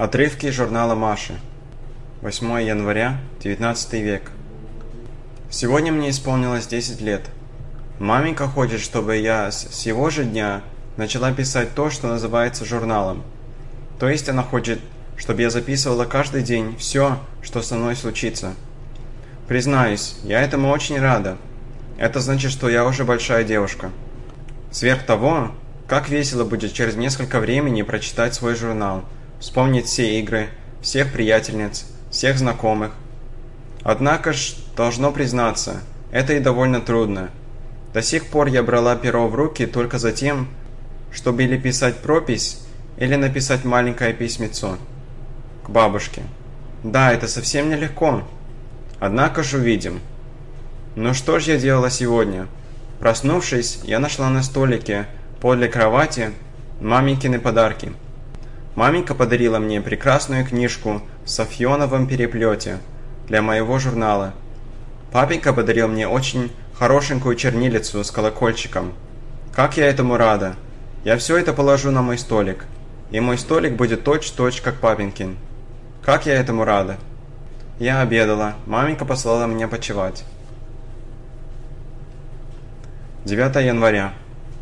Отрывки из журнала Маши. 8 января, 19 век. Сегодня мне исполнилось 10 лет. Маменька хочет, чтобы я с сего же дня начала писать то, что называется журналом. То есть она хочет, чтобы я записывала каждый день все, что со мной случится. Признаюсь, я этому очень рада. Это значит, что я уже большая девушка. Сверх того, как весело будет через несколько времени прочитать свой журнал, вспомнить все игры, всех приятельниц, всех знакомых. Однако ж, должно признаться, это и довольно трудно. До сих пор я брала перо в руки только за тем, чтобы или писать пропись, или написать маленькое письмецо к бабушке. Да, это совсем нелегко. Однако ж увидим. Ну что ж я делала сегодня? Проснувшись, я нашла на столике подле кровати маменькины подарки. Маменька подарила мне прекрасную книжку в сафьоновом переплете для моего журнала. Папенька подарил мне очень хорошенькую чернилицу с колокольчиком. Как я этому рада! Я все это положу на мой столик, и мой столик будет точь-в-точь, как папенькин. Как я этому рада! Я обедала, маменька послала меня почевать. 9 января.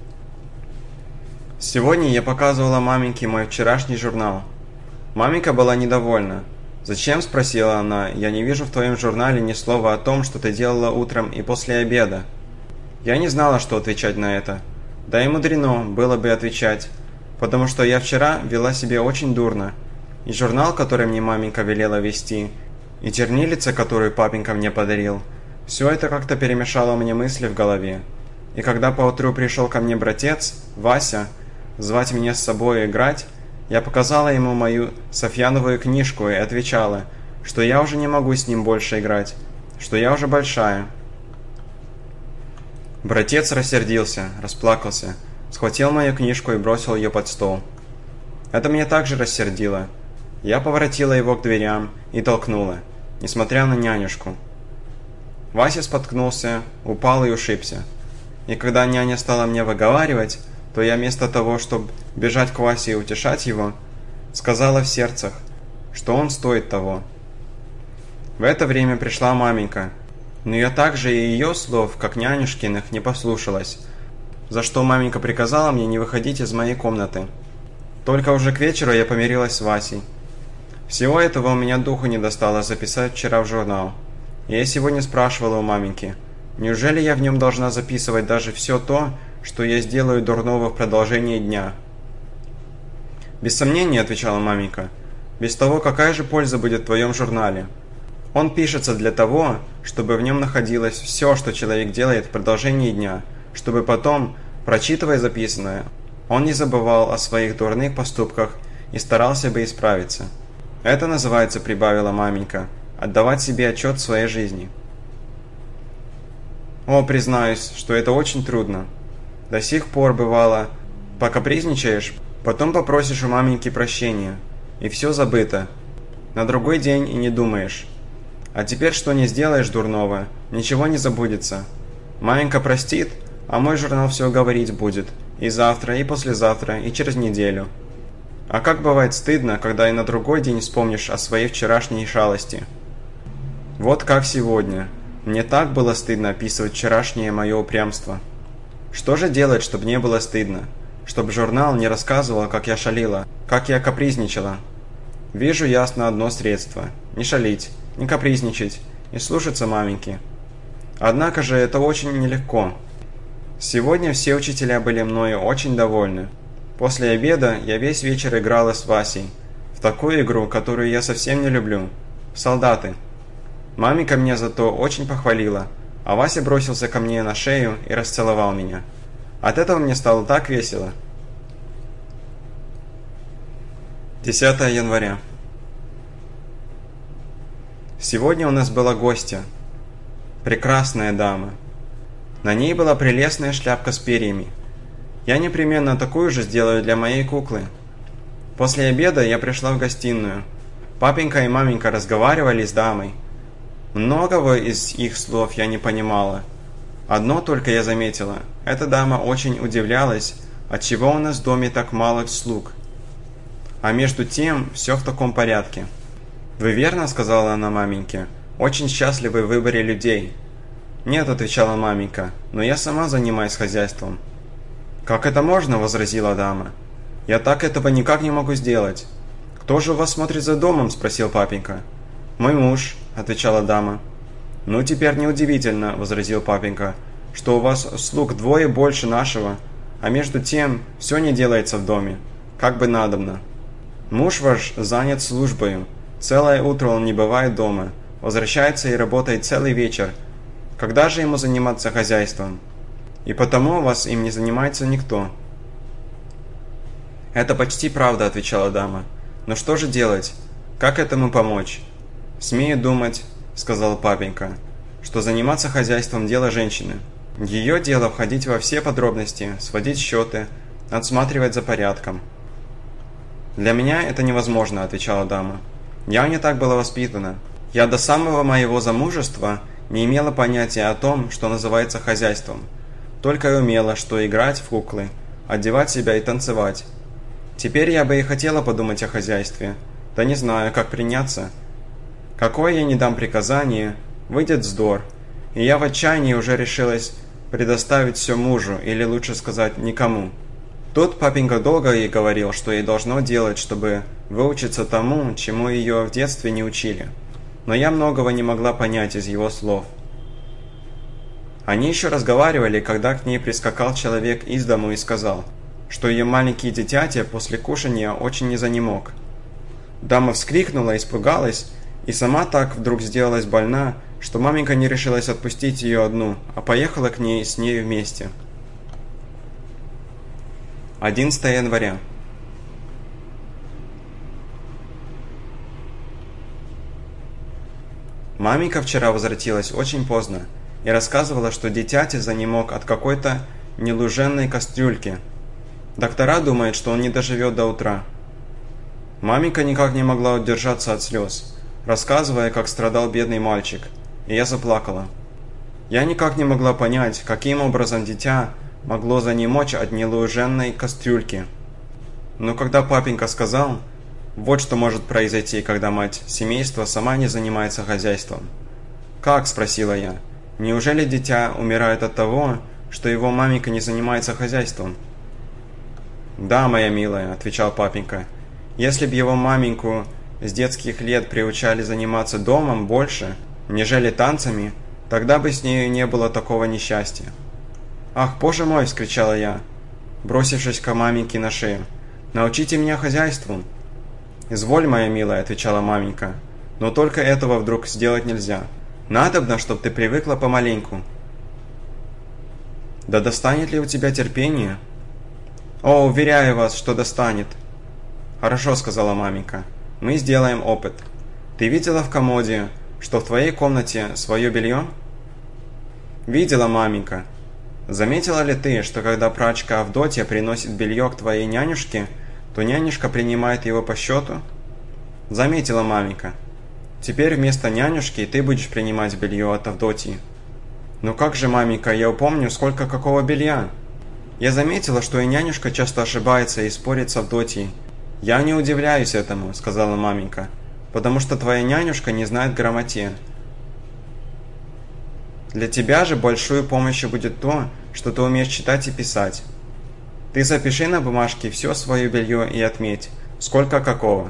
Сегодня я показывала маменьке мой вчерашний журнал. Маменька была недовольна. «Зачем?» – спросила она. «Я не вижу в твоем журнале ни слова о том, что ты делала утром и после обеда». Я не знала, что отвечать на это. Да и мудрено было бы отвечать, потому что я вчера вела себя очень дурно. И журнал, который мне маменька велела вести, и чернилица, которую папенька мне подарил, все это как-то перемешало мне мысли в голове. И когда поутру пришел ко мне братец, Вася, звать меня с собой играть, я показала ему мою Софьяновую книжку и отвечала, что я уже не могу с ним больше играть, что я уже большая. Братец рассердился, расплакался, схватил мою книжку и бросил ее под стол. Это меня также рассердило. Я поворотила его к дверям и толкнула, несмотря на нянюшку. Вася споткнулся, упал и ушибся. И когда няня стала мне выговаривать, то я вместо того, чтобы бежать к Васе и утешать его, сказала в сердцах, что он стоит того. В это время пришла маменька, но я также и ее слов, как нянюшкиных, не послушалась, за что маменька приказала мне не выходить из моей комнаты. Только уже к вечеру я помирилась с Васей. Всего этого у меня духу не достало записать вчера в журнал. И я сегодня спрашивала у маменьки, неужели я в нем должна записывать даже все то, что я сделаю дурного в продолжении дня? «Без сомнения», — отвечала маменька, — «без того, какая же польза будет в твоем журнале? Он пишется для того, чтобы в нем находилось все, что человек делает в продолжении дня, чтобы потом, прочитывая записанное, он не забывал о своих дурных поступках и старался бы исправиться. Это называется, — прибавила маменька, — отдавать себе отчет в своей жизни». О, признаюсь, что это очень трудно. До сих пор бывало, покапризничаешь, потом попросишь у маменьки прощения, и все забыто. На другой день и не думаешь. А теперь что не сделаешь дурного, ничего не забудется. Маменька простит, а мой журнал все говорить будет, и завтра, и послезавтра, и через неделю. А как бывает стыдно, когда и на другой день вспомнишь о своей вчерашней шалости. Вот как сегодня. Мне так было стыдно описывать вчерашнее мое упрямство. Что же делать, чтобы не было стыдно? Чтобы журнал не рассказывал, как я шалила, как я капризничала. Вижу ясно одно средство – не шалить, не капризничать и слушаться маменьки. Однако же это очень нелегко. Сегодня все учителя были мною очень довольны. После обеда я весь вечер играла с Васей в такую игру, которую я совсем не люблю – в солдаты. Маменька меня зато очень похвалила, а Вася бросился ко мне на шею и расцеловал меня. От этого мне стало так весело. 10 января. Сегодня у нас была гостья. Прекрасная дама. На ней была прелестная шляпка с перьями. Я непременно такую же сделаю для моей куклы. После обеда я пришла в гостиную. Папенька и маменька разговаривали с дамой. Многого из их слов я не понимала. Одно только я заметила. Эта дама очень удивлялась, отчего у нас в доме так мало слуг. а между тем все в таком порядке». «Вы верно?» – сказала она маменьке. «Очень счастливы в выборе людей». «Нет», – отвечала маменька, – «но я сама занимаюсь хозяйством». «Как это можно?» – возразила дама. «Я так этого никак не могу сделать». «Кто же у вас смотрит за домом?» – спросил папенька. «Мой муж», – отвечала дама. «Ну, теперь неудивительно», – возразил папенька, – «что у вас слуг вдвое больше нашего, а между тем все не делается в доме, как бы надобно. Муж ваш занят службою, целое утро он не бывает дома, возвращается и работает целый вечер. Когда же ему заниматься хозяйством? И потому у вас им не занимается никто». «Это почти правда», – отвечала дама. «Но что же делать? Как этому помочь?» «Смею думать», – сказал папенька, – «что заниматься хозяйством – дело женщины. Ее дело входить во все подробности, сводить счеты, отсматривать за порядком». «Для меня это невозможно», – отвечала дама. «Я не так была воспитана. Я до самого моего замужества не имела понятия о том, что называется хозяйством. Только и умела, что играть в куклы, одевать себя и танцевать. Теперь я бы и хотела подумать о хозяйстве, да не знаю, как приняться. Какое я не дам приказание, выйдет вздор, и я в отчаянии уже решилась предоставить все мужу, или лучше сказать, никому». Тут папенька долго ей говорил, что ей должно делать, чтобы выучиться тому, чему ее в детстве не учили. Но я многого не могла понять из его слов. Они еще разговаривали, когда к ней прискакал человек из дому и сказал, что ее маленький дитятя после кушания очень не занемог. Дама вскрикнула, испугалась, и сама так вдруг сделалась больна, что маменька не решилась отпустить ее одну, а поехала к ней с нею вместе. 11 января. Маменька вчера возвратилась очень поздно и рассказывала, что дитятя занемог от какой-то нелуженной кастрюльки. Доктора думают, что он не доживет до утра. Маменька никак не могла удержаться от слез, рассказывая, как страдал бедный мальчик, и я заплакала. Я никак не могла понять, каким образом дитя могло занемочь от нелуженной кастрюльки. Но когда папенька сказал, вот что может произойти, когда мать семейства сама не занимается хозяйством. «Как?» – спросила я. «Неужели дитя умирает от того, что его маменька не занимается хозяйством?» «Да, моя милая», – отвечал папенька. «Если б его маменьку с детских лет приучали заниматься домом больше, нежели танцами, тогда бы с нею не было такого несчастья». «Ах, боже мой!» – вскричала я, бросившись к маменьке на шею. «Научите меня хозяйству!» «Изволь, моя милая», – отвечала маменька, – «но только этого вдруг сделать нельзя. Надобно, чтоб ты привыкла помаленьку». «Да достанет ли у тебя терпение?» «О, уверяю вас, что достанет». «Хорошо», – сказала маменька, – «мы сделаем опыт. Ты видела в комоде, что в твоей комнате свое белье?» «Видела, маменька». «Заметила ли ты, что когда прачка Авдотья приносит белье к твоей нянюшке, то нянюшка принимает его по счету?» «Заметила, маменька. Теперь вместо нянюшки ты будешь принимать белье от Авдотьи». «Ну как же, маменька, я упомню, сколько какого белья?» «Я заметила, что и нянюшка часто ошибается и спорит с Авдотьей». «Я не удивляюсь этому», — сказала маменька, «потому что твоя нянюшка не знает грамоте. Для тебя же большой помощью будет то, что ты умеешь читать и писать. Ты запиши на бумажке все свое белье и отметь, сколько какого.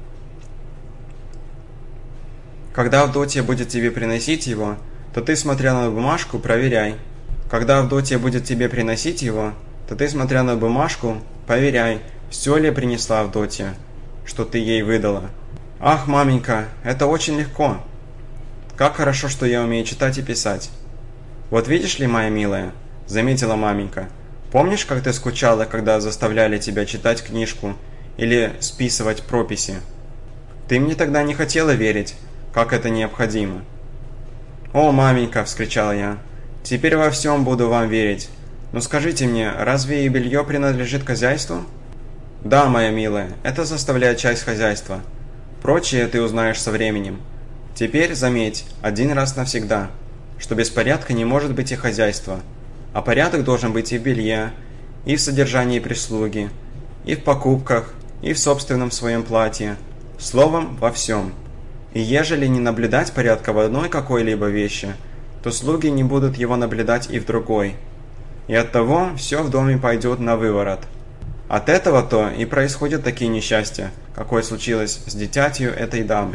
Когда Авдотья будет тебе приносить его, то ты, смотря на бумажку, проверяй. Когда Авдотья будет тебе приносить его, то ты, смотря на бумажку, проверяй, все ли принесла Авдотья, что ты ей выдала. Ах, маменька, это очень легко. Как хорошо, что я умею читать и писать. Вот видишь ли, моя милая, заметила маменька, помнишь, как ты скучала, когда заставляли тебя читать книжку или списывать прописи? Ты мне тогда не хотела верить, как это необходимо. «О, маменька!» – вскричала я. «Теперь во всем буду вам верить. Но скажите мне, разве и белье принадлежит хозяйству?» «Да, моя милая, это составляет часть хозяйства. Прочее ты узнаешь со временем. Теперь заметь, один раз навсегда, что без порядка не может быть и хозяйства, а порядок должен быть и в белье, и в содержании прислуги, и в покупках, и в собственном своем платье, словом, во всем. И ежели не наблюдать порядка в одной какой-либо вещи, то слуги не будут его наблюдать и в другой. И оттого все в доме пойдет на выворот. От этого-то и происходят такие несчастья, какое случилось с дитятью этой дамы.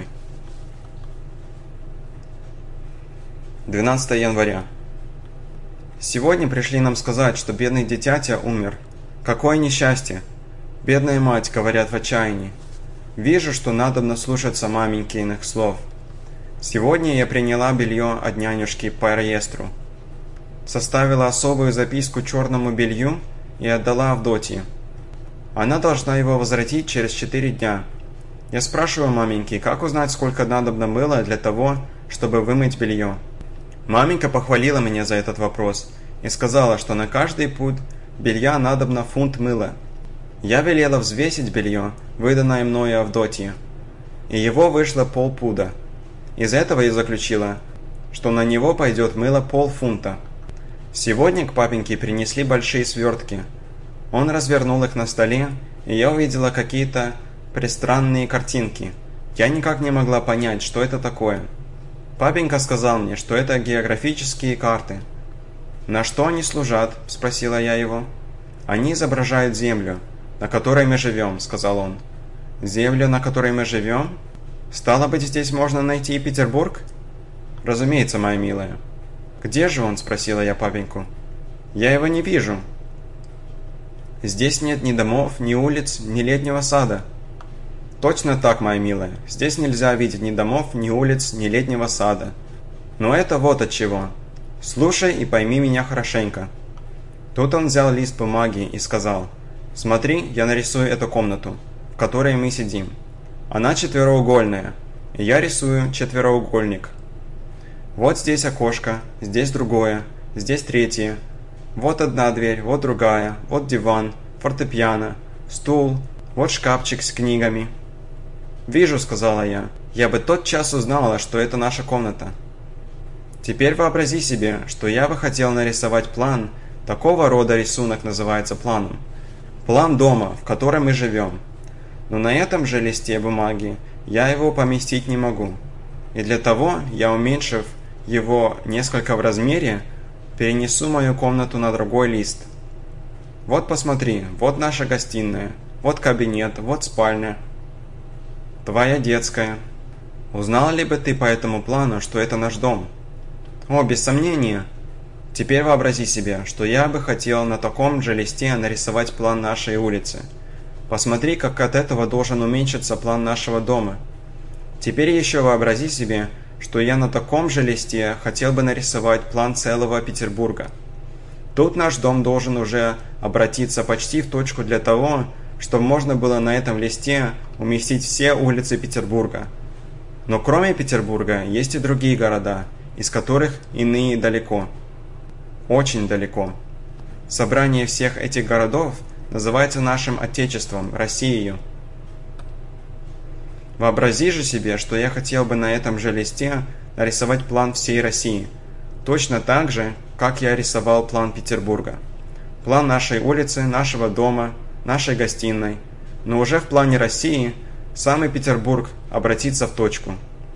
12 января. Сегодня пришли нам сказать, что бедный дитятя умер. Какое несчастье! Бедная мать, говорят в отчаянии. Вижу, что надобно слушаться маменькиных слов. Сегодня я приняла белье от нянюшки по реестру. Составила особую записку черному белью и отдала Авдотье. Она должна его возвратить через 4 дня. Я спрашиваю маменьки, как узнать, сколько надобно мыла для того, чтобы вымыть белье. Маменька похвалила меня за этот вопрос и сказала, что на каждый пуд белья надобно фунт мыла. Я велела взвесить белье, выданное мною Авдотье, и его вышло полпуда. Из этого я заключила, что на него пойдет мыло полфунта. Сегодня к папеньке принесли большие свертки. Он развернул их на столе, и я увидела какие-то пристранные картинки. Я никак не могла понять, что это такое. Папенька сказал мне, что это географические карты. «На что они служат?» – спросила я его. «Они изображают землю, на которой мы живем», – сказал он. «Землю, на которой мы живем? Стало быть, здесь можно найти и Петербург?» «Разумеется, моя милая». «Где же он?» – спросила я папеньку. «Я его не вижу». «Здесь нет ни домов, ни улиц, ни летнего сада». «Точно так, моя милая. Здесь нельзя видеть ни домов, ни улиц, ни летнего сада. Но это вот от чего. Слушай и пойми меня хорошенько». Тут он взял лист бумаги и сказал: «Смотри, я нарисую эту комнату, в которой мы сидим. Она четвероугольная, и я рисую четвероугольник. Вот здесь окошко, здесь другое, здесь третье. Вот одна дверь, вот другая, вот диван, фортепиано, стул, вот шкафчик с книгами». «Вижу», — сказала я. «Я бы тотчас узнала, что это наша комната». Теперь вообрази себе, что я бы хотел нарисовать план. Такого рода рисунок называется планом. План дома, в котором мы живем. Но на этом же листе бумаги я его поместить не могу. И для того я, уменьшив его несколько в размере, перенесу мою комнату на другой лист. Вот посмотри, вот наша гостиная, вот кабинет, вот спальня. Твоя детская. Узнал ли бы ты по этому плану, что это наш дом? О, без сомнения. Теперь вообрази себе, что я бы хотел на таком же листе нарисовать план нашей улицы. Посмотри, как от этого должен уменьшиться план нашего дома. Теперь еще вообрази себе, что я на таком же листе хотел бы нарисовать план целого Петербурга. Тут наш дом должен уже обратиться почти в точку для того, чтобы можно было на этом листе уместить все улицы Петербурга. Но кроме Петербурга есть и другие города, из которых иные далеко. Очень далеко. Собрание всех этих городов называется нашим Отечеством, Россией. Вообрази же себе, что я хотел бы на этом же листе нарисовать план всей России, точно так же, как я рисовал план Петербурга. План нашей улицы, нашего дома, нашей гостиной. Но уже в плане России самый Петербург обратится в точку.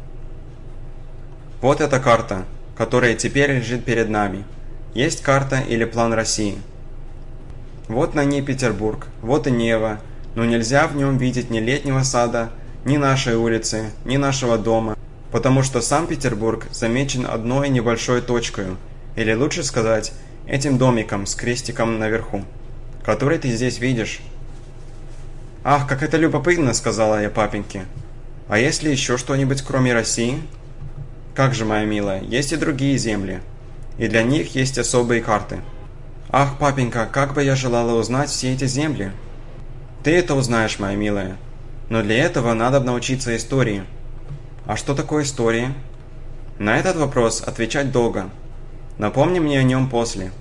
Вот эта карта, которая теперь лежит перед нами. Есть карта или план России. Вот на ней Петербург, вот и Нева, но нельзя в нем видеть ни летнего сада, ни нашей улицы, ни нашего дома, потому что сам Петербург замечен одной небольшой точкой, или лучше сказать, этим домиком с крестиком наверху, который ты здесь видишь. «Ах, как это любопытно», — сказала я папеньке. «А есть ли еще что-нибудь кроме России?» «Как же, моя милая, есть и другие земли, и для них есть особые карты». «Ах, папенька, как бы я желала узнать все эти земли!» «Ты это узнаешь, моя милая, но для этого надо научиться истории». «А что такое история?» «На этот вопрос отвечать долго. Напомни мне о нем после».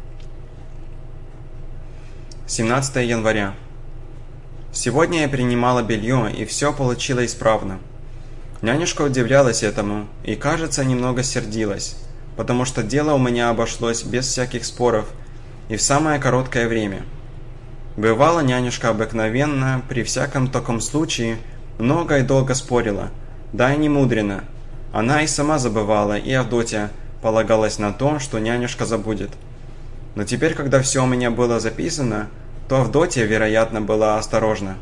17 января. Сегодня я принимала белье, и все получила исправно. Нянюшка удивлялась этому и, кажется, немного сердилась, потому что дело у меня обошлось без всяких споров и в самое короткое время. Бывало, нянюшка обыкновенно, при всяком таком случае, много и долго спорила, да и не мудрено. Она и сама забывала, и Авдотья полагалась на то, что нянюшка забудет. Но теперь, когда все у меня было записано, то Авдотья, вероятно, была осторожна.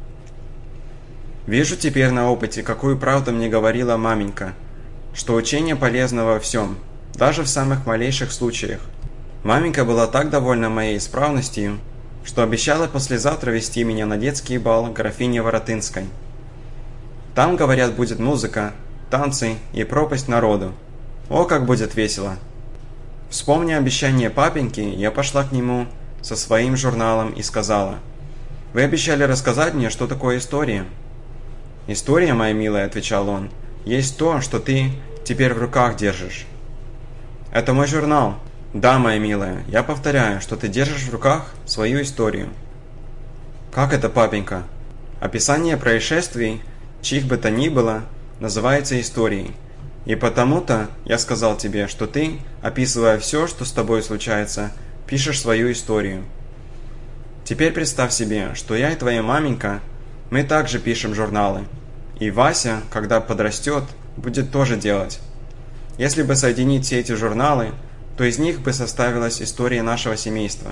Вижу теперь на опыте, какую правду мне говорила маменька, что учение полезно во всем, даже в самых малейших случаях. Маменька была так довольна моей исправностью, что обещала послезавтра вести меня на детский бал графини Воротынской. Там, говорят, будет музыка, танцы и пропасть народу. О, как будет весело! Вспомня обещание папеньки, я пошла к нему со своим журналом и сказала: «Вы обещали рассказать мне, что такое история». «История, моя милая», — отвечал он, — «есть то, что ты теперь в руках держишь». «Это мой журнал». «Да, моя милая, я повторяю, что ты держишь в руках свою историю». «Как это, папенька?» «Описание происшествий, чьих бы то ни было, называется историей. И потому-то я сказал тебе, что ты, описывая все, что с тобой случается, пишешь свою историю. Теперь представь себе, что я и твоя маменька, мы также пишем журналы. И Вася, когда подрастет, будет тоже делать. Если бы соединить все эти журналы, то из них бы составилась история нашего семейства».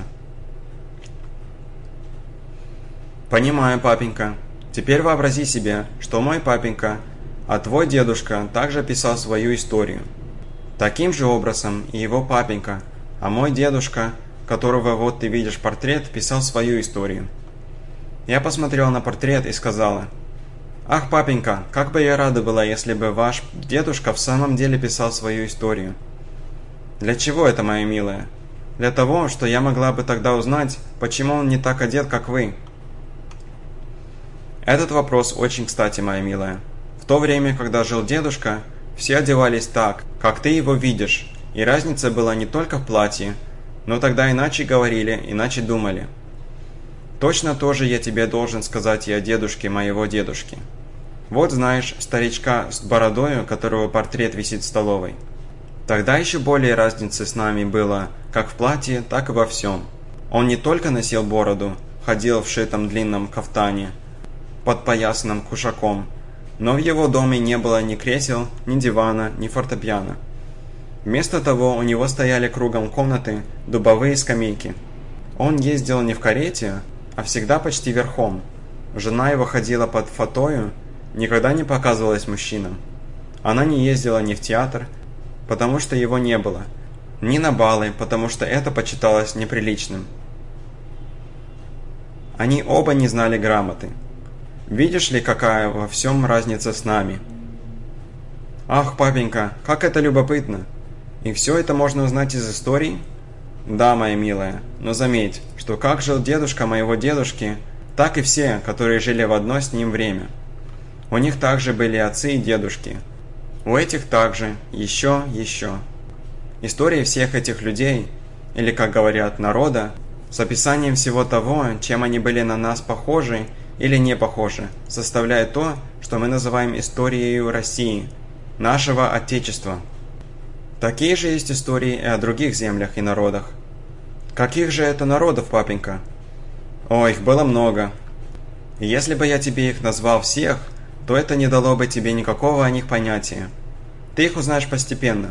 «Понимаю, папенька. Теперь вообрази себе, что мой папенька, а твой дедушка также писал свою историю. Таким же образом и его папенька, а мой дедушка, которого вот ты видишь портрет, писал свою историю». Я посмотрела на портрет и сказала: «Ах, папенька, как бы я рада была, если бы ваш дедушка в самом деле писал свою историю». «Для чего это, моя милая?» «Для того, что я могла бы тогда узнать, почему он не так одет, как вы». Этот вопрос очень кстати, моя милая. В то время, когда жил дедушка, все одевались так, как ты его видишь, и разница была не только в платье, но тогда иначе говорили, иначе думали. Точно то же я тебе должен сказать и о дедушке моего дедушки. Вот знаешь старичка с бородою, которого портрет висит в столовой. Тогда еще более разницы с нами было, как в платье, так и во всем. Он не только носил бороду, ходил в шитом длинном кафтане, подпоясанном кушаком, но в его доме не было ни кресел, ни дивана, ни фортепиано. Вместо того у него стояли кругом комнаты дубовые скамейки. Он ездил не в карете, а всегда почти верхом. Жена его ходила под фатою, никогда не показывалась мужчинам. Она не ездила ни в театр, потому что его не было, ни на балы, потому что это почиталось неприличным. Они оба не знали грамоты. Видишь ли, какая во всем разница с нами? Ах, папенька, как это любопытно! И все это можно узнать из историй? Да, моя милая, но заметь, что как жил дедушка моего дедушки, так и все, которые жили в одно с ним время. У них также были отцы и дедушки. У этих также, еще. Истории всех этих людей, или, как говорят, народа, с описанием всего того, чем они были на нас похожи или не похожи, составляет то, что мы называем историей России, нашего Отечества. Такие же есть истории и о других землях и народах. Каких же это народов, папенька? О, их было много. И если бы я тебе их назвал всех, то это не дало бы тебе никакого о них понятия. Ты их узнаешь постепенно.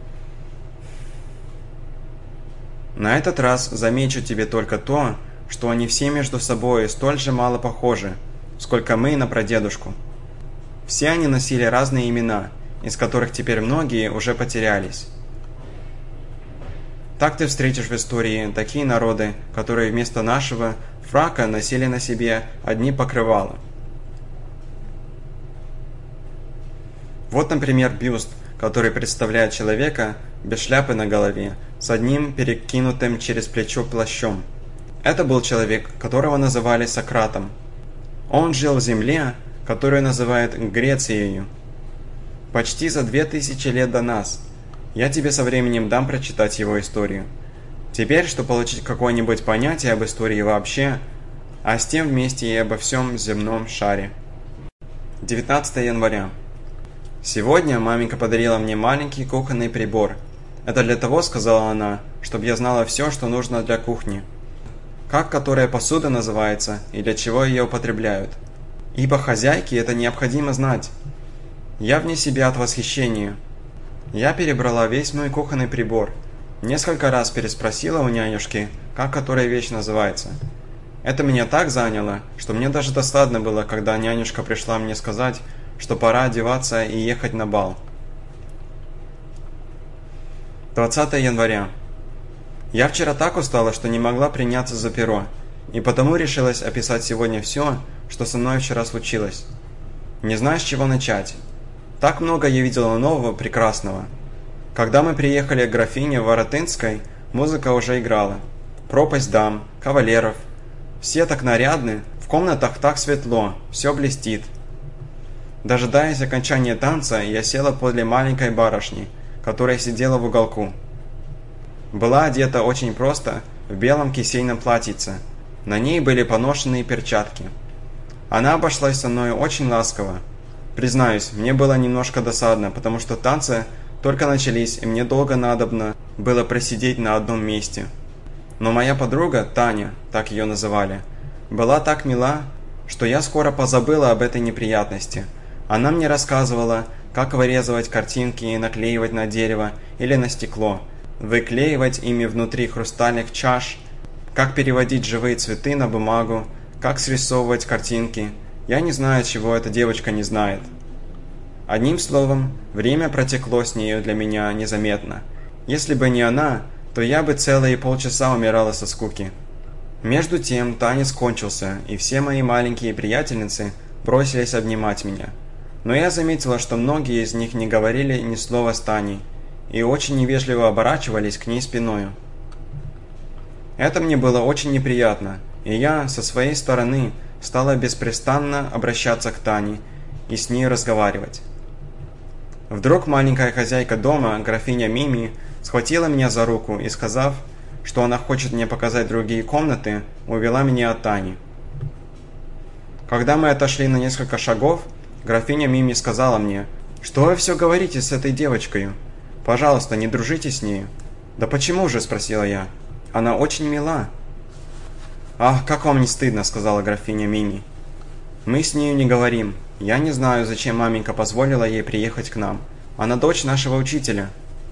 На этот раз замечу тебе только то, что они все между собой столь же мало похожи, сколько мы на прадедушку. Все они носили разные имена, из которых теперь многие уже потерялись. Так ты встретишь в истории такие народы, которые вместо нашего фрака носили на себе одни покрывала. Вот, например, бюст, который представляет человека без шляпы на голове, с одним перекинутым через плечо плащом. Это был человек, которого называли Сократом. Он жил в земле, которую называют Грецией, почти за 2000 лет до нас. Я тебе со временем дам прочитать его историю. Теперь, чтобы получить какое-нибудь понятие об истории вообще, а с тем вместе и обо всем земном шаре. 19 января. Сегодня маменька подарила мне маленький кухонный прибор. Это для того, сказала она, чтобы я знала все, что нужно для кухни. как которая посуда называется и для чего ее употребляют. Ибо хозяйке это необходимо знать. Я вне себя от восхищения. Я перебрала весь мой кухонный прибор. Несколько раз переспросила у нянюшки, как которая вещь называется. Это меня так заняло, что мне даже досадно было, когда нянюшка пришла мне сказать, что пора одеваться и ехать на бал. 20 января. Я вчера так устала, что не могла приняться за перо, и потому решилась описать сегодня все, что со мной вчера случилось. Не знаю, с чего начать. Так много я видела нового, прекрасного. Когда мы приехали к графине Воротынской, музыка уже играла. Пропасть дам, кавалеров. Все так нарядны, в комнатах так светло, все блестит. Дожидаясь окончания танца, я села подле маленькой барышни, которая сидела в уголку. Была одета очень просто, в белом кисейном платьице. На ней были поношенные перчатки. Она обошлась со мной очень ласково. Признаюсь, мне было немножко досадно, потому что танцы только начались, и мне долго надобно было просидеть на одном месте. Но моя подруга, Таня, так ее называли, была так мила, что я скоро позабыла об этой неприятности. Она мне рассказывала, как вырезывать картинки и наклеивать на дерево или на стекло, выклеивать ими внутри хрустальных чаш, как переводить живые цветы на бумагу, как срисовывать картинки. Я не знаю, чего эта девочка не знает. Одним словом, время протекло с нею для меня незаметно. Если бы не она, то я бы целые полчаса умирала со скуки. Между тем танец кончился, и все мои маленькие приятельницы бросились обнимать меня. Но я заметила, что многие из них не говорили ни слова с Таней, и очень невежливо оборачивались к ней спиною. Это мне было очень неприятно, и я, со своей стороны, стала беспрестанно обращаться к Тане и с ней разговаривать. Вдруг маленькая хозяйка дома, графиня Мими, схватила меня за руку и, сказав, что она хочет мне показать другие комнаты, увела меня от Тани. Когда мы отошли на несколько шагов, графиня Мими сказала мне: «Что вы все говорите с этой девочкой? Пожалуйста, не дружите с нею». «Да почему же?» – спросила я. «Она очень мила». «Ах, как вам не стыдно», – сказала графиня Мими. «Мы с нею не говорим. Я не знаю, зачем маменька позволила ей приехать к нам. Она дочь нашего учителя».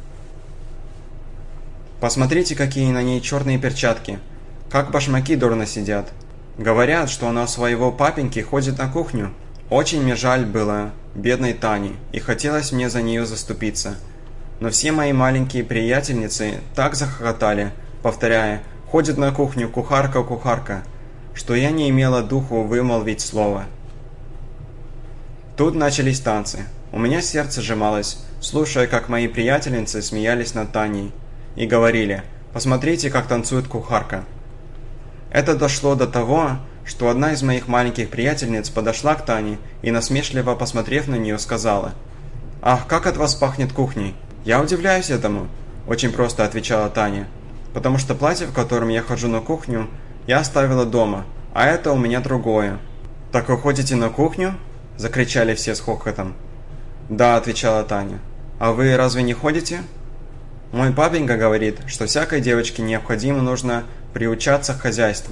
«Посмотрите, какие на ней черные перчатки. Как башмаки дурно сидят. Говорят, что она у своего папеньки ходит на кухню. Очень мне жаль было бедной Тани, и хотелось мне за нее заступиться. Но все мои маленькие приятельницы так захохотали, повторяя: «Ходит на кухню кухарка, кухарка», что я не имела духу вымолвить слово. Тут начались танцы. У меня сердце сжималось, слушая, как мои приятельницы смеялись над Таней и говорили: «Посмотрите, как танцует кухарка». Это дошло до того, что одна из моих маленьких приятельниц подошла к Тане и, насмешливо посмотрев на нее, сказала: «Ах, как от вас пахнет кухней!» «Я удивляюсь этому», – очень просто отвечала Таня, «потому что платье, в котором я хожу на кухню, я оставила дома, а это у меня другое». «Так вы ходите на кухню?» – закричали все с хохотом. «Да», – отвечала Таня. «А вы разве не ходите?» «Мой папенька говорит, что всякой девочке необходимо нужно приучаться к хозяйству».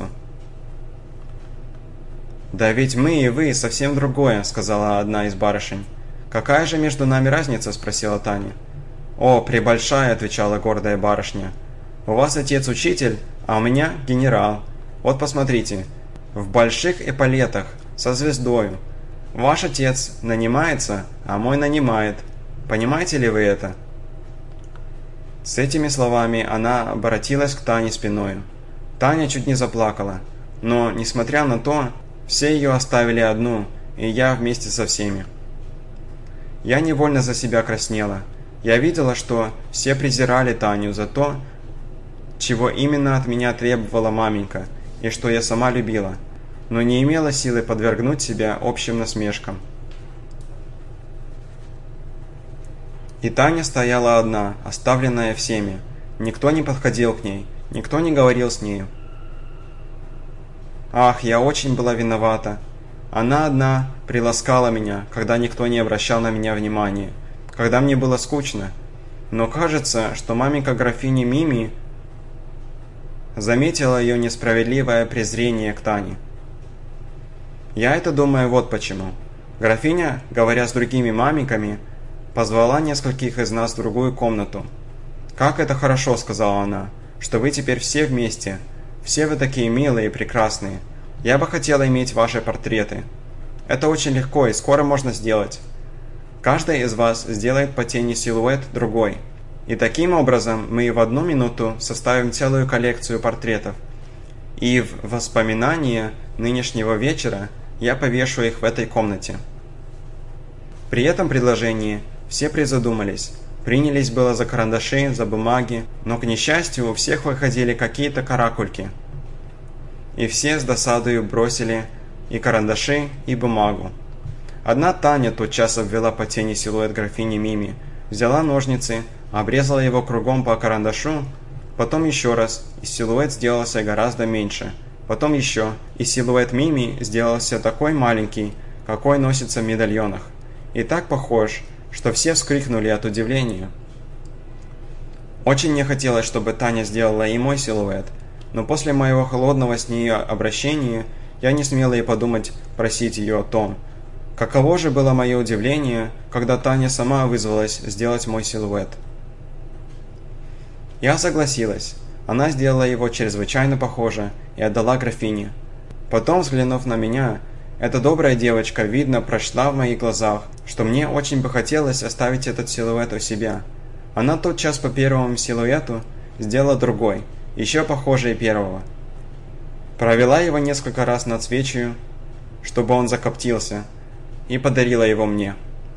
«Да ведь мы и вы совсем другое», – сказала одна из барышень. «Какая же между нами разница?» – спросила Таня. «О, пребольшая», – отвечала гордая барышня. «У вас отец учитель, а у меня генерал. Вот посмотрите, в больших эполетах, со звездою. Ваш отец нанимается, а мой нанимает. Понимаете ли вы это?» С этими словами она обратилась к Тане спиною. Таня чуть не заплакала, но, несмотря на то, все ее оставили одну, и я вместе со всеми. Я невольно за себя краснела. Я видела, что все презирали Таню за то, чего именно от меня требовала маменька, и что я сама любила, но не имела силы подвергнуть себя общим насмешкам. И Таня стояла одна, оставленная всеми. Никто не подходил к ней, никто не говорил с нею. Ах, я очень была виновата. Она одна приласкала меня, когда никто не обращал на меня внимания, когда мне было скучно. Но кажется, что маменька графини Мими заметила ее несправедливое презрение к Тане. Я это думаю вот почему. Графиня, говоря с другими маменьками, позвала нескольких из нас в другую комнату. «Как это хорошо», — сказала она, — «что вы теперь все вместе. Все вы такие милые и прекрасные. Я бы хотела иметь ваши портреты. Это очень легко и скоро можно сделать. Каждый из вас сделает по тени силуэт другой. И таким образом мы в 1 минуту составим целую коллекцию портретов. И в воспоминание нынешнего вечера я повешу их в этой комнате». При этом предложении все призадумались. Принялись было за карандаши, за бумаги, но, к несчастью, у всех выходили какие-то каракульки. И все с досадою бросили и карандаши, и бумагу. Одна Таня тотчас обвела по тени силуэт графини Мими, взяла ножницы, обрезала его кругом по карандашу, потом еще раз, и силуэт сделался гораздо меньше, потом еще, и силуэт Мими сделался такой маленький, какой носится в медальонах, и так похож, что все вскрикнули от удивления. Очень не хотелось, чтобы Таня сделала и мой силуэт, но после моего холодного с ней обращения я не смела и подумать просить ее о том. Каково же было мое удивление, когда Таня сама вызвалась сделать мой силуэт. Я согласилась. Она сделала его чрезвычайно похоже и отдала графине. Потом, взглянув на меня, эта добрая девочка, видно, прочла в моих глазах, что мне очень бы хотелось оставить этот силуэт у себя. Она тотчас по первому силуэту сделала другой, еще похожий первого. Провела его несколько раз над свечью, чтобы он закоптился, и подарила его мне.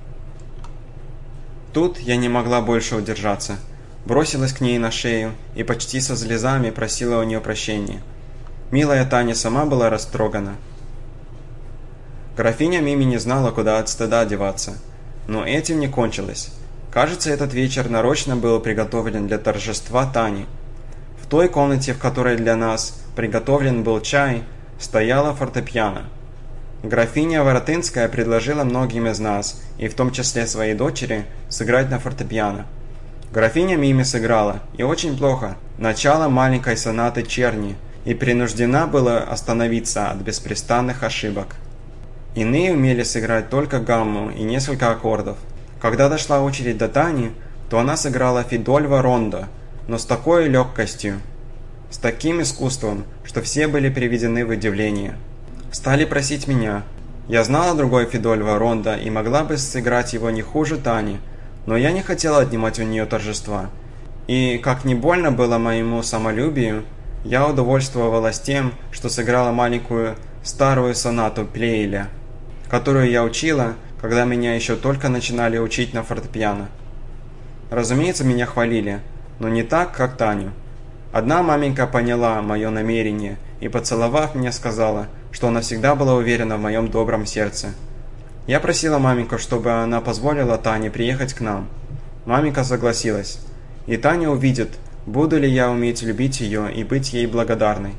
Тут я не могла больше удержаться. Бросилась к ней на шею и почти со слезами просила у нее прощения. Милая Таня сама была растрогана. Графиня Мими не знала, куда от стыда деваться, но этим не кончилось. Кажется, этот вечер нарочно был приготовлен для торжества Тани. В той комнате, в которой для нас приготовлен был чай, стояла фортепиано. Графиня Воротынская предложила многим из нас, и в том числе своей дочери, сыграть на фортепиано. Графиня Мими сыграла, и очень плохо, начало маленькой сонаты Черни, и принуждена была остановиться от беспрестанных ошибок. Иные умели сыграть только гамму и несколько аккордов. Когда дошла очередь до Тани, то она сыграла Фидольва рондо, но с такой легкостью, с таким искусством, что все были приведены в удивление. Стали просить меня. Я знала другой Фидольва рондо и могла бы сыграть его не хуже Тани, но я не хотела отнимать у нее торжества. И, как не больно было моему самолюбию, я удовольствовалась тем, что сыграла маленькую старую сонату Плейля, которую я учила, когда меня еще только начинали учить на фортепиано. Разумеется, меня хвалили, но не так, как Таню. Одна маменька поняла мое намерение и, поцеловав меня, сказала, что она всегда была уверена в моем добром сердце. Я просила маменьку, чтобы она позволила Тане приехать к нам. Маменька согласилась, и Таня увидит, буду ли я уметь любить ее и быть ей благодарной.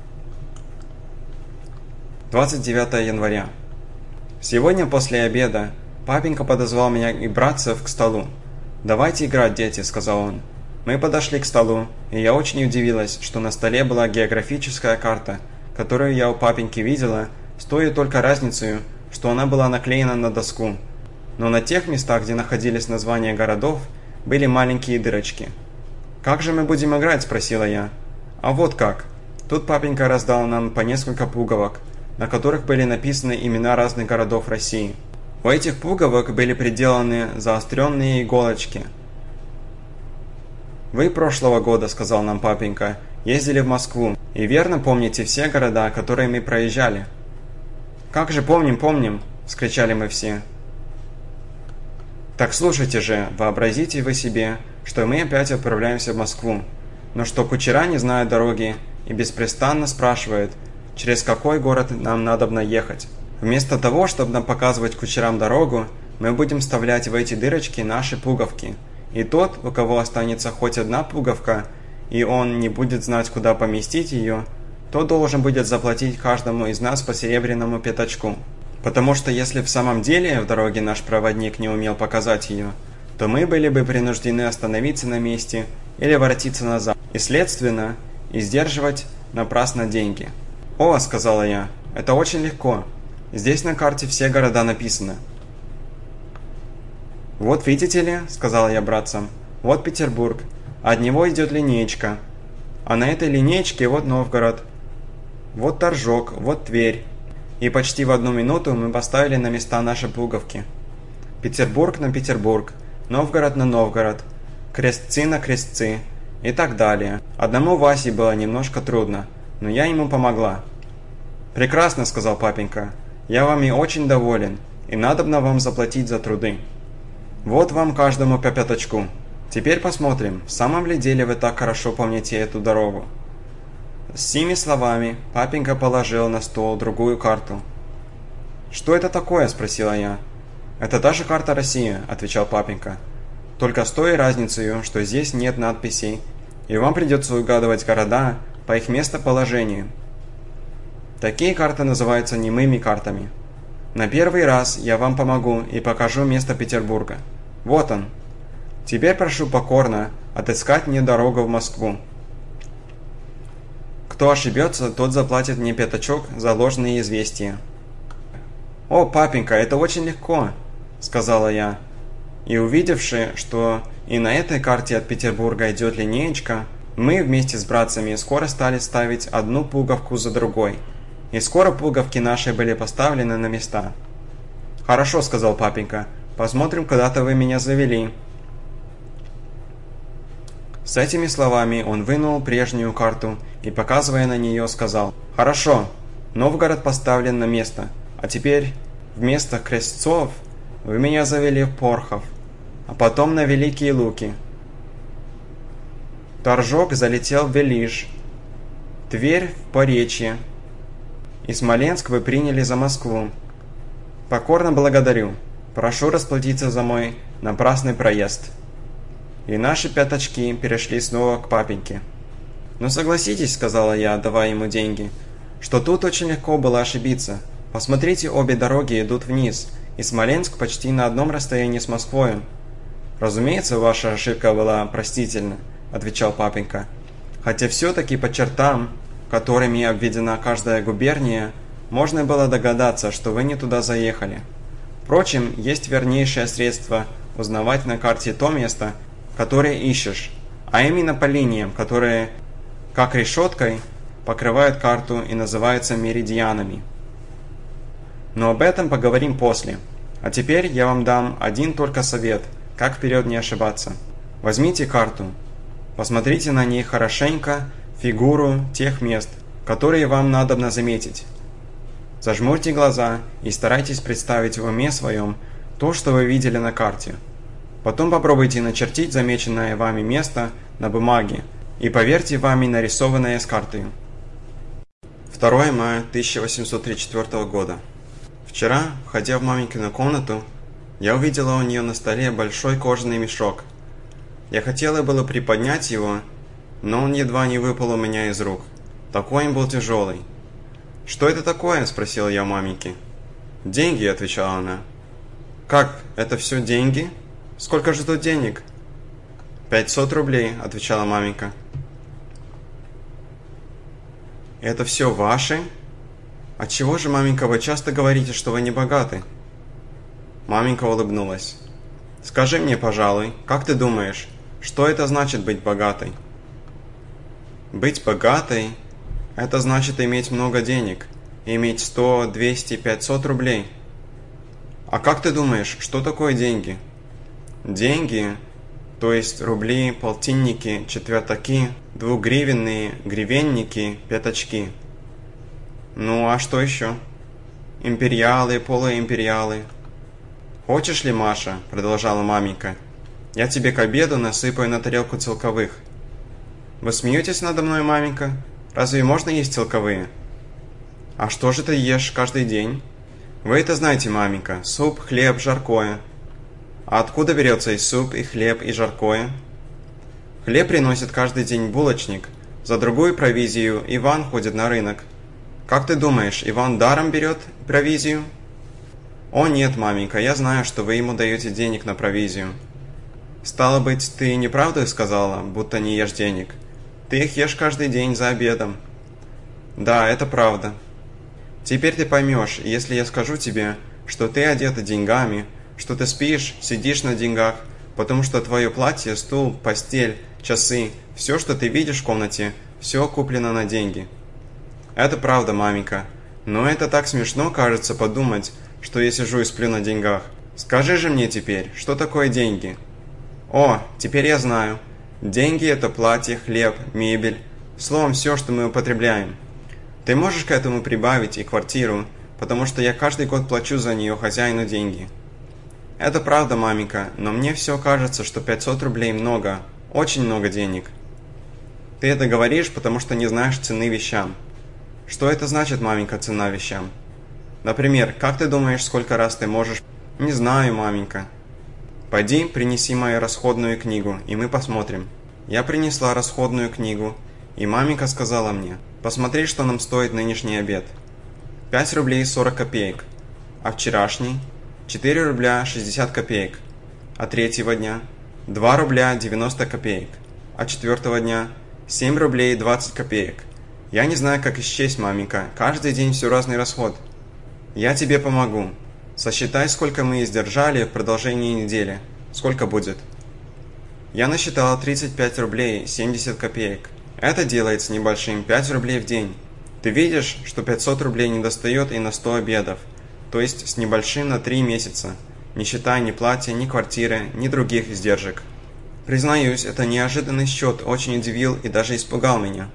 29 января. Сегодня после обеда папенька подозвал меня и братцев к столу. «Давайте играть, дети», — сказал он. Мы подошли к столу, и я очень удивилась, что на столе была географическая карта, которую я у папеньки видела, с той только разницей, что она была наклеена на доску. Но на тех местах, где находились названия городов, были маленькие дырочки. «Как же мы будем играть?» – спросила я. «А вот как». Тут папенька раздал нам по несколько пуговок, на которых были написаны имена разных городов России. У этих пуговок были приделаны заостренные иголочки. «Вы прошлого года, — сказал нам папенька, — ездили в Москву, и верно помните все города, которые мы проезжали?» «Как же помним!» — вскричали мы все. «Так слушайте же, вообразите вы себе, что мы опять отправляемся в Москву, но что кучера не знают дороги и беспрестанно спрашивают, через какой город нам надобно ехать. Вместо того, чтобы нам показывать кучерам дорогу, мы будем вставлять в эти дырочки наши пуговки. И тот, у кого останется хоть одна пуговка, и он не будет знать, куда поместить ее, то должен будет заплатить каждому из нас по серебряному пятачку. Потому что если в самом деле в дороге наш проводник не умел показать ее, то мы были бы принуждены остановиться на месте или воротиться назад. И следственно, и сдерживать напрасно деньги. «О», — сказала я, — «это очень легко. Здесь на карте все города написаны». «Вот видите ли», — сказала я братцам, — «вот Петербург. От него идет линеечка. А на этой линеечке вот Новгород. Вот Торжок, вот Тверь». И почти в 1 минуту мы поставили на места наши пуговки. Петербург на Петербург, Новгород на Новгород, крестцы на крестцы и так далее. Одному Васе было немножко трудно, но я ему помогла. «Прекрасно», — сказал папенька, — «я вами очень доволен, и надобно вам заплатить за труды. Вот вам каждому по 5 очку. Теперь посмотрим, в самом ли деле вы так хорошо помните эту дорогу». С сими словами папенька положил на стол другую карту. «Что это такое?» – спросила я. «Это та же карта России», – отвечал папенька. «Только с той разницей, что здесь нет надписей, и вам придется угадывать города по их местоположению. Такие карты называются немыми картами. На первый раз я вам помогу и покажу место Петербурга. Вот он. Теперь прошу покорно отыскать мне дорогу в Москву. Кто ошибется, тот заплатит мне 5 очок за ложные известия». «О, папенька, это очень легко», — сказала я. И увидевши, что и на этой карте от Петербурга идет линеечка, мы вместе с братцами скоро стали ставить одну пуговку за другой. И скоро пуговки наши были поставлены на места. «Хорошо», — сказал папенька, — «посмотрим, куда-то вы меня завели». С этими словами он вынул прежнюю карту и, показывая на нее, сказал: «Хорошо, Новгород поставлен на место, а теперь вместо крестцов вы меня завели в Порхов, а потом на Великие Луки. Торжок залетел в Велиж, Тверь в Поречье, и Смоленск вы приняли за Москву. Покорно благодарю, прошу расплатиться за мой напрасный проезд». И наши 5 очки перешли снова к папеньке. «Но согласитесь, — сказала я, давая ему деньги, — что тут очень легко было ошибиться. Посмотрите, обе дороги идут вниз, и Смоленск почти на одном расстоянии с Москвой». «Разумеется, ваша ошибка была простительна, — отвечал папенька, — хотя все-таки по чертам, которыми обведена каждая губерния, можно было догадаться, что вы не туда заехали. Впрочем, есть вернейшее средство узнавать на карте то место, которые ищешь, а именно по линиям, которые, как решеткой, покрывают карту и называются меридианами. Но об этом поговорим после. А теперь я вам дам один только совет, как вперед не ошибаться. Возьмите карту, посмотрите на ней хорошенько фигуру тех мест, которые вам надобно заметить. Зажмурьте глаза и старайтесь представить в уме своем то, что вы видели на карте. Потом попробуйте начертить замеченное вами место на бумаге и поверьте вами нарисованное с картой. 2 мая 1834 года. Вчера, входя в маменькину комнату, я увидела у нее на столе большой кожаный мешок. Я хотела было приподнять его, но он едва не выпал у меня из рук. Такой он был тяжелый. «Что это такое?» – спросила я маменьки. «Деньги», – отвечала она. «Как, это все деньги? Сколько же тут денег?» 500 рублей, отвечала маменька. «Это все ваши? Отчего же, маменька, вы часто говорите, что вы не богаты?» Маменька улыбнулась. «Скажи мне, пожалуй, как ты думаешь, что это значит быть богатой?» «Быть богатой – это значит иметь много денег, иметь 100, 200, 500 рублей. А как ты думаешь, что такое деньги?» «Деньги, то есть рубли, полтинники, четвертаки, двугривенные, гривенники, пятачки. Ну, а что еще? Империалы, полуимпериалы». «Хочешь ли, Маша, — продолжала маменька, — я тебе к обеду насыпаю на тарелку целковых». «Вы смеетесь надо мной, маменька? Разве можно есть целковые?» «А что же ты ешь каждый день?» «Вы это знаете, маменька, суп, хлеб, жаркое». «А откуда берется и суп, и хлеб, и жаркое?» «Хлеб приносит каждый день булочник, за другую провизию Иван ходит на рынок. Как ты думаешь, Иван даром берет провизию?» «О нет, маменька, я знаю, что вы ему даете денег на провизию». «Стало быть, ты неправду сказала, будто не ешь денег?» Ты их ешь каждый день за обедом. Да, это правда. Теперь ты поймешь, если я скажу тебе, что ты одета деньгами, что ты спишь, сидишь на деньгах, потому что твое платье, стул, постель, часы, все, что ты видишь в комнате, все куплено на деньги. Это правда, маменька. Но это так смешно, кажется, подумать, что я сижу и сплю на деньгах. Скажи же мне теперь, что такое деньги? О, теперь я знаю. Деньги – это платье, хлеб, мебель. Словом, все, что мы употребляем. Ты можешь к этому прибавить и квартиру, потому что я каждый год плачу за нее хозяину деньги. Это правда, маменька, но мне все кажется, что 500 рублей много, очень много денег. Ты это говоришь, потому что не знаешь цены вещам. Что это значит, маменька, цена вещам? Например, как ты думаешь, сколько раз ты можешь... Не знаю, маменька. Пойди, принеси мою расходную книгу, и мы посмотрим. Я принесла расходную книгу, и маменька сказала мне, посмотри, что нам стоит нынешний обед. 5 рублей 40 копеек, а вчерашний 4 рубля 60 копеек, а третьего дня 2 рубля 90 копеек, а четвертого дня 7 рублей 20 копеек. Я не знаю, как исчесть, маменька, каждый день все разный расход. Я тебе помогу. Сосчитай, сколько мы издержали в продолжении недели. Сколько будет? Я насчитала 35 рублей 70 копеек. Это делает с небольшим 5 рублей в день. Ты видишь, что 500 рублей не достает и на 100 обедов, то есть с небольшим на 3 месяца, не считая ни платья, ни квартиры, ни других издержек. Признаюсь, это неожиданный счет очень удивил и даже испугал меня.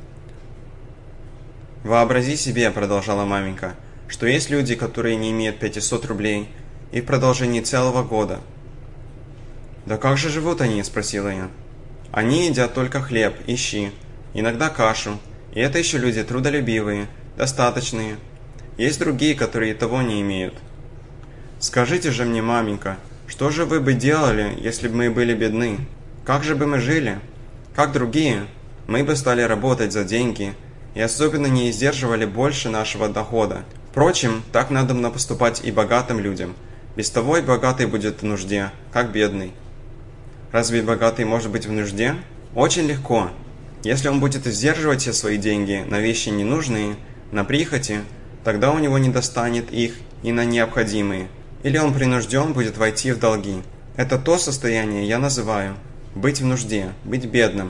«Вообрази себе, — продолжала маменька, — что есть люди, которые не имеют 500 рублей, и в продолжении целого года». «Да как же живут они?» — спросила я. «Они едят только хлеб и щи, иногда кашу, и это еще люди трудолюбивые, достаточные. Есть другие, которые того не имеют. Скажите же мне, маменька, что же вы бы делали, если бы мы были бедны? Как же бы мы жили? Как другие? Мы бы стали работать за деньги, и особенно не издерживали больше нашего дохода. Впрочем, так надо поступать и богатым людям. Без того и богатый будет в нужде, как бедный. Разве богатый может быть в нужде? Очень легко. Если он будет издерживать все свои деньги на вещи ненужные, на прихоти, тогда у него не достанет их и на необходимые. Или он принужден будет войти в долги. Это то состояние я называю быть в нужде, быть бедным.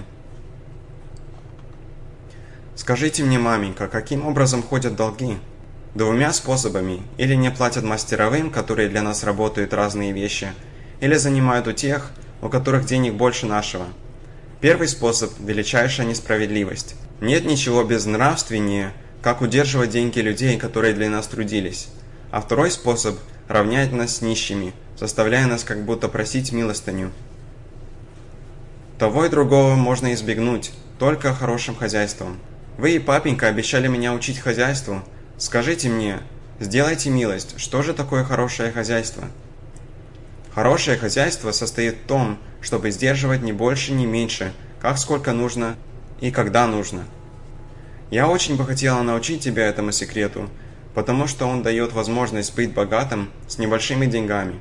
Скажите мне, маменька, каким образом ходят долги? 2 способами. Или не платят мастеровым, которые для нас работают разные вещи, или занимают у тех, у которых денег больше нашего. Первый способ – величайшая несправедливость. Нет ничего безнравственнее, как удерживать деньги людей, которые для нас трудились. А второй способ – равнять нас с нищими, заставляя нас как будто просить милостыню. Того и другого можно избегнуть, только хорошим хозяйством. Вы и папенька обещали меня учить хозяйству. Скажите мне, сделайте милость, что же такое хорошее хозяйство? Хорошее хозяйство состоит в том, чтобы сдерживать ни больше, ни меньше, как сколько нужно и когда нужно. Я очень бы хотела научить тебя этому секрету, потому что он дает возможность быть богатым с небольшими деньгами.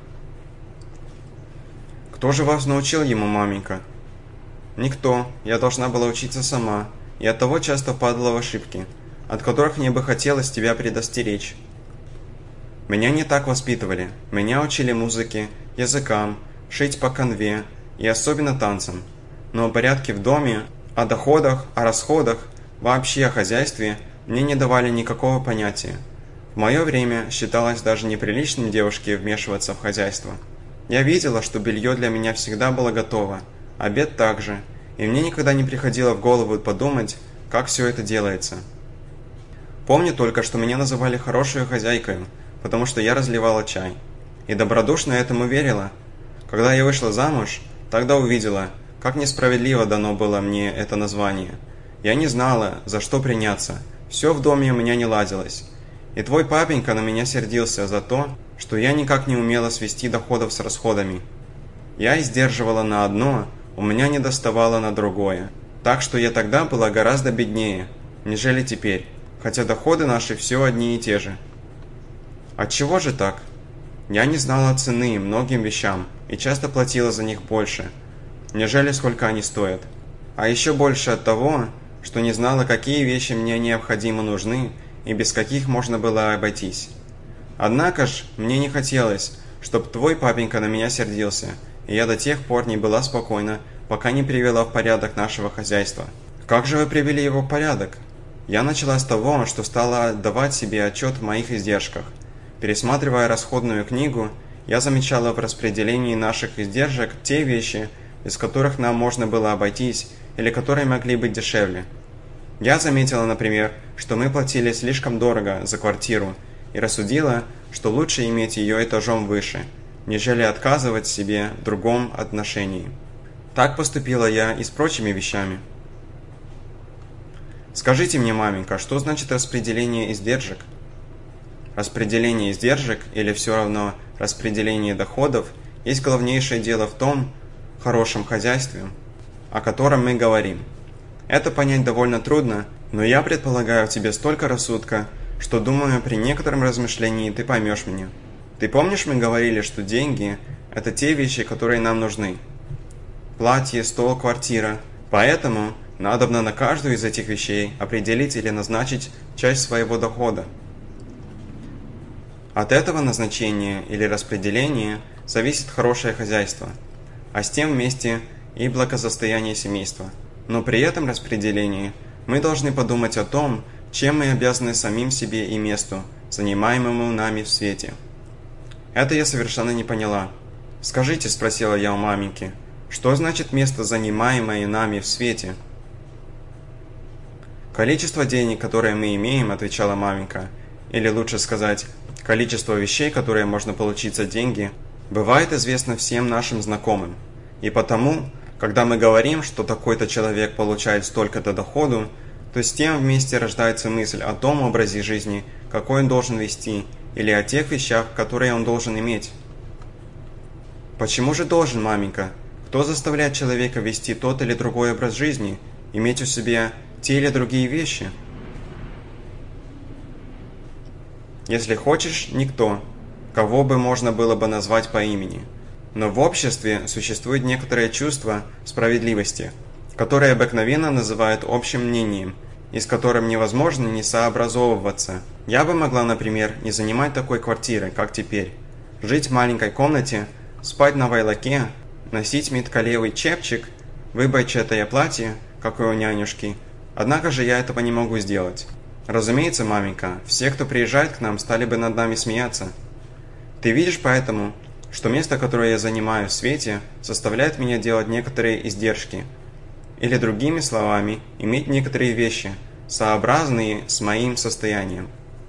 Кто же вас научил ему, маменька? Никто, я должна была учиться сама, и оттого часто падала в ошибки, от которых мне бы хотелось тебя предостеречь. Меня не так воспитывали, меня учили музыке, языкам, шить по канве и особенно танцам, но о порядке в доме, о доходах, о расходах, вообще о хозяйстве мне не давали никакого понятия. В мое время считалось даже неприличным девушке вмешиваться в хозяйство. Я видела, что белье для меня всегда было готово, обед также, и мне никогда не приходило в голову подумать, как все это делается. Помню только, что меня называли хорошей хозяйкой, потому что я разливала чай. И добродушно этому верила. Когда я вышла замуж, тогда увидела, как несправедливо дано было мне это название. Я не знала, за что приняться. Все в доме у меня не ладилось. И твой папенька на меня сердился за то, что я никак не умела свести доходов с расходами. Я издерживала на одно, у меня не доставало на другое. Так что я тогда была гораздо беднее, нежели теперь, хотя доходы наши все одни и те же. Отчего же так? Я не знала цены многим вещам и часто платила за них больше, нежели сколько они стоят. А еще больше от того, что не знала, какие вещи мне необходимо нужны и без каких можно было обойтись. Однако ж, мне не хотелось, чтобы твой папенька на меня сердился, и я до тех пор не была спокойна, пока не привела в порядок нашего хозяйства. Как же вы привели его в порядок? Я начала с того, что стала давать себе отчет в моих издержках. Пересматривая расходную книгу, я замечала в распределении наших издержек те вещи, без которых нам можно было обойтись или которые могли быть дешевле. Я заметила, например, что мы платили слишком дорого за квартиру и рассудила, что лучше иметь ее этажом выше, нежели отказывать себе в другом отношении. Так поступила я и с прочими вещами. Скажите мне, маменька, что значит распределение издержек? Распределение издержек, или все равно распределение доходов, есть главнейшее дело в том хорошем хозяйстве, о котором мы говорим. Это понять довольно трудно, но я предполагаю в тебе столько рассудка, что думаю, при некотором размышлении ты поймешь меня. Ты помнишь, мы говорили, что деньги – это те вещи, которые нам нужны? Платье, стол, квартира. Поэтому надобно на каждую из этих вещей определить или назначить часть своего дохода. От этого назначения или распределения зависит хорошее хозяйство, а с тем вместе и благосостояние семейства. Но при этом распределении мы должны подумать о том, чем мы обязаны самим себе и месту, занимаемому нами в свете. Это я совершенно не поняла. «Скажите», – спросила я у маменьки, – «что значит место, занимаемое нами в свете?» «Количество денег, которые мы имеем», – отвечала маменька, – или лучше сказать, количество вещей, которые можно получить за деньги, бывает известно всем нашим знакомым. И потому, когда мы говорим, что такой-то человек получает столько-то доходу, то с тем вместе рождается мысль о том образе жизни, какой он должен вести, или о тех вещах, которые он должен иметь. Почему же должен, маменька? Кто заставляет человека вести тот или другой образ жизни, иметь у себя те или другие вещи? Если хочешь, никто, кого бы можно было бы назвать по имени. Но в обществе существует некоторое чувство справедливости, которое обыкновенно называют общим мнением, и с которым невозможно не сообразовываться. Я бы могла, например, не занимать такой квартиры, как теперь, жить в маленькой комнате, спать на вайлаке, носить миткалевый чепчик, выбойчатое платье, как и у нянюшки. Однако же я этого не могу сделать. Разумеется, маменька, все, кто приезжает к нам, стали бы над нами смеяться. Ты видишь поэтому, что место, которое я занимаю в свете, заставляет меня делать некоторые издержки. Или другими словами, иметь некоторые вещи, сообразные с моим состоянием.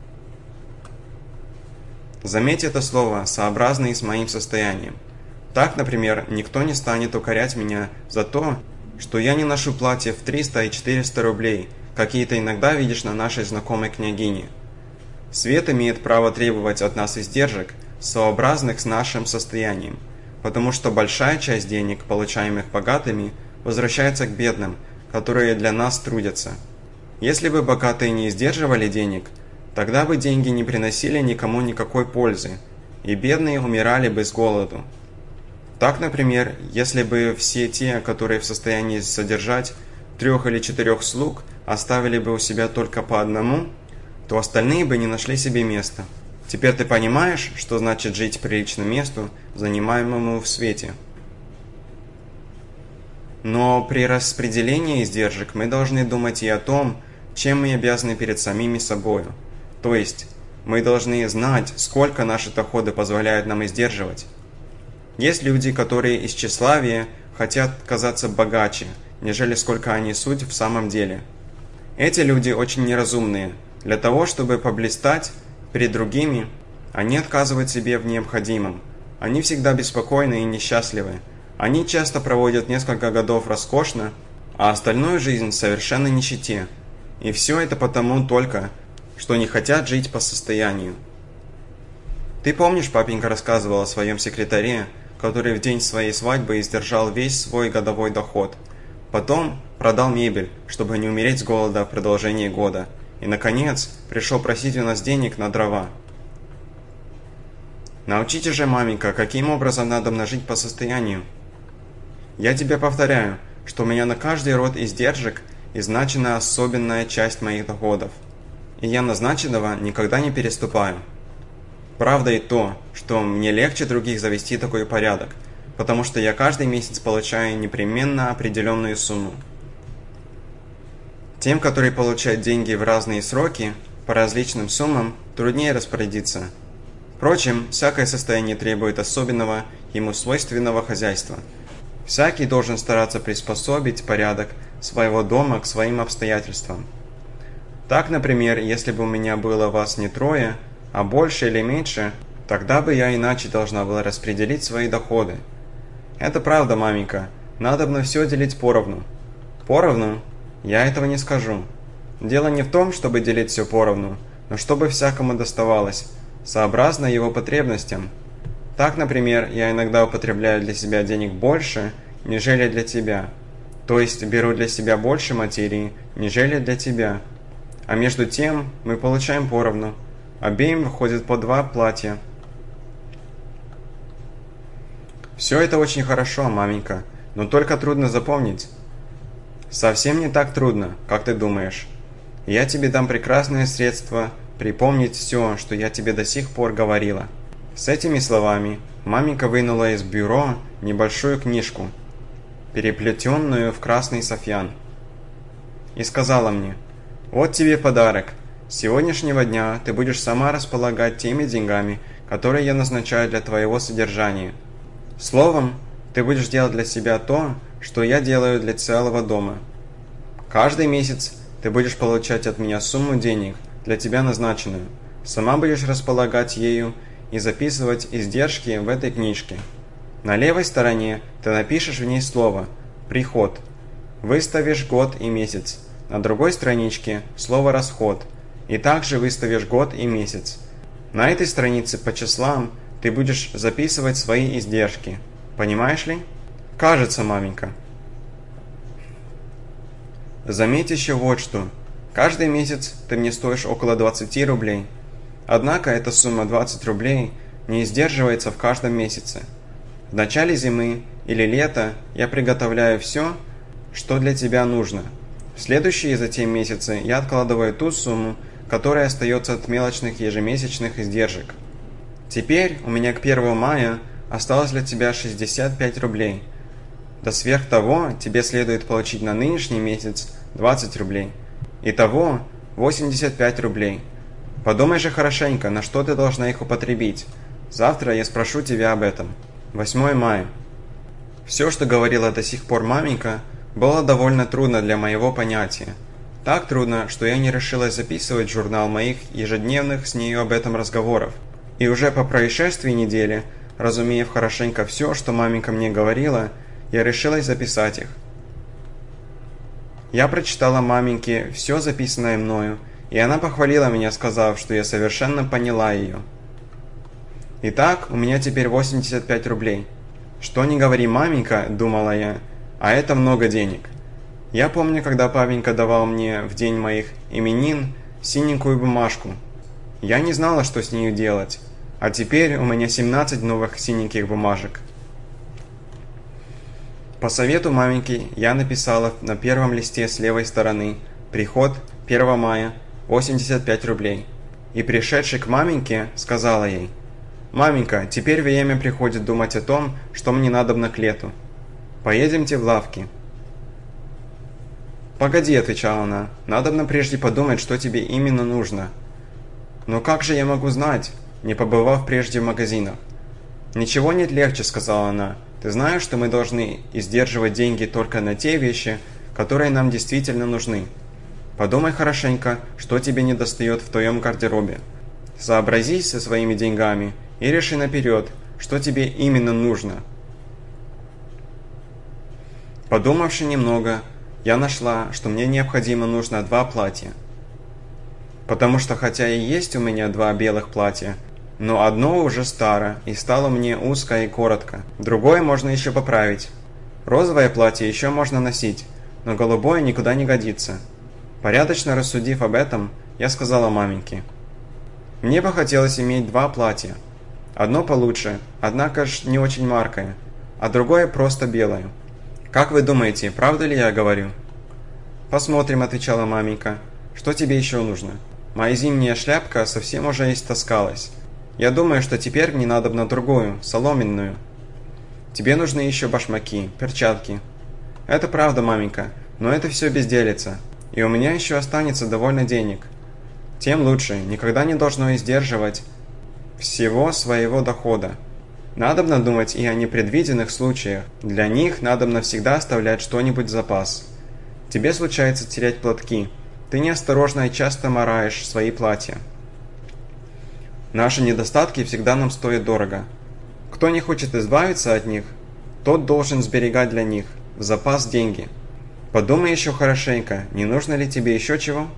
Заметь это слово «сообразные с моим состоянием». Так, например, никто не станет укорять меня за то, что я не ношу платье в 300 и 400 рублей, какие ты иногда видишь на нашей знакомой княгине. Свет имеет право требовать от нас издержек, сообразных с нашим состоянием, потому что большая часть денег, получаемых богатыми, возвращается к бедным, которые для нас трудятся. Если бы богатые не издерживали денег, тогда бы деньги не приносили никому никакой пользы, и бедные умирали бы с голоду. Так, например, если бы все те, которые в состоянии содержать 3 или 4 слуг, оставили бы у себя только по одному, то остальные бы не нашли себе места. Теперь ты понимаешь, что значит жить приличному месту, занимаемому в свете. Но при распределении издержек мы должны думать и о том, чем мы обязаны перед самими собою. То есть, мы должны знать, сколько наши доходы позволяют нам издерживать. Есть люди, которые из тщеславия хотят казаться богаче, нежели сколько они суть в самом деле. Эти люди очень неразумные. Для того, чтобы поблистать перед другими, они отказывают себе в необходимом. Они всегда беспокойны и несчастливы. Они часто проводят несколько годов роскошно, а остальную жизнь в совершенной нищете. И все это потому только, что не хотят жить по состоянию. Ты помнишь, папенька рассказывал о своем секретаре, который в день своей свадьбы издержал весь свой годовой доход. Потом продал мебель, чтобы не умереть с голода в продолжении года. И, наконец, пришел просить у нас денег на дрова. Научите же, маменька, каким образом надо жить по состоянию. Я тебе повторяю, что у меня на каждый род издержек изначена особенная часть моих доходов, и я назначенного никогда не переступаю. Правда и то, что мне легче других завести такой порядок, потому что я каждый месяц получаю непременно определенную сумму. Тем, которые получают деньги в разные сроки, по различным суммам, труднее распорядиться. Впрочем, всякое состояние требует особенного, ему свойственного хозяйства. Всякий должен стараться приспособить порядок своего дома к своим обстоятельствам. Так, например, если бы у меня было вас не трое, а больше или меньше, тогда бы я иначе должна была распределить свои доходы. Это правда, маменька, надобно все делить поровну. Поровну? Я этого не скажу. Дело не в том, чтобы делить все поровну, но чтобы всякому доставалось, сообразно его потребностям. Так, например, я иногда употребляю для себя денег больше, нежели для тебя. То есть беру для себя больше материи, нежели для тебя. А между тем мы получаем поровну. Обеим выходит по 2 платья. Все это очень хорошо, маменька, но только трудно запомнить. Совсем не так трудно, как ты думаешь. Я тебе дам прекрасное средство припомнить все, что я тебе до сих пор говорила. С этими словами маменька вынула из бюро небольшую книжку, переплетенную в красный софьян, и сказала мне: «Вот тебе подарок. С сегодняшнего дня ты будешь сама располагать теми деньгами, которые я назначаю для твоего содержания. Словом, ты будешь делать для себя то, что я делаю для целого дома. Каждый месяц ты будешь получать от меня сумму денег, для тебя назначенную. Сама будешь располагать ею и записывать издержки в этой книжке. На левой стороне ты напишешь в ней слово «Приход». Выставишь год и месяц. На другой страничке слово «Расход». И также выставишь год и месяц. На этой странице по числам ты будешь записывать свои издержки. Понимаешь ли? Кажется, маменька. Заметь еще вот что. Каждый месяц ты мне стоишь около 20 рублей. Однако эта сумма 20 рублей не издерживается в каждом месяце. В начале зимы или лета я приготовляю все, что для тебя нужно. В следующие затем месяцы я откладываю ту сумму, которая остается от мелочных ежемесячных издержек. Теперь у меня к 1 мая осталось для тебя 65 рублей. Да сверх того тебе следует получить на нынешний месяц 20 рублей. Итого 85 рублей. Подумай же хорошенько, на что ты должна их употребить. Завтра я спрошу тебя об этом. 8 мая. Все, что говорила до сих пор маменька, было довольно трудно для моего понятия. Так трудно, что я не решилась записывать в журнал моих ежедневных с нею об этом разговоров. И уже по происшествии недели, разумеев хорошенько все, что маменька мне говорила, я решилась записать их. Я прочитала маменьке все записанное мною, и она похвалила меня, сказав, что я совершенно поняла ее. Итак, у меня теперь 85 рублей. Что ни говори, маменька, думала я, а это много денег. Я помню, когда папенька давал мне в день моих именин синенькую бумажку. Я не знала, что с нею делать, а теперь у меня 17 новых синеньких бумажек. По совету маменьки я написала на первом листе с левой стороны «Приход 1 мая, 85 рублей». И пришедшей к маменьке сказала ей: «Маменька, теперь время приходит думать о том, что мне надобно к лету. Поедемте в лавки». «Погоди», — отвечала она, — «надобно прежде подумать, что тебе именно нужно». «Но как же я могу знать, не побывав прежде в магазинах?» «Ничего нет легче», — сказала она. «Ты знаешь, что мы должны издерживать деньги только на те вещи, которые нам действительно нужны. Подумай хорошенько, что тебе недостает в твоем гардеробе. Сообразись со своими деньгами и реши наперед, что тебе именно нужно». Подумавши немного, я нашла, что мне необходимо нужно 2 платья. Потому что хотя и есть у меня 2 белых платья, но одно уже старо и стало мне узко и коротко. Другое можно еще поправить. Розовое платье еще можно носить, но голубое никуда не годится. Порядочно рассудив об этом, я сказала маменьке: «Мне бы хотелось иметь 2 платья. Одно получше, однако ж не очень маркое, а другое просто белое. Как вы думаете, правда ли я говорю? Посмотрим, отвечала маменька. Что тебе еще нужно? Моя зимняя шляпка совсем уже истаскалась. Я думаю, что теперь мне надо на другую, соломенную. Тебе нужны еще башмаки, перчатки. Это правда, маменька, но это все безделица. И у меня еще останется довольно денег. Тем лучше, никогда не должно издерживать всего своего дохода. Надобно думать и о непредвиденных случаях. Для них надобно всегда оставлять что-нибудь в запас. Тебе случается терять платки. Ты неосторожно и часто мараешь свои платья. Наши недостатки всегда нам стоят дорого. Кто не хочет избавиться от них, тот должен сберегать для них в запас деньги. Подумай еще хорошенько, не нужно ли тебе еще чего?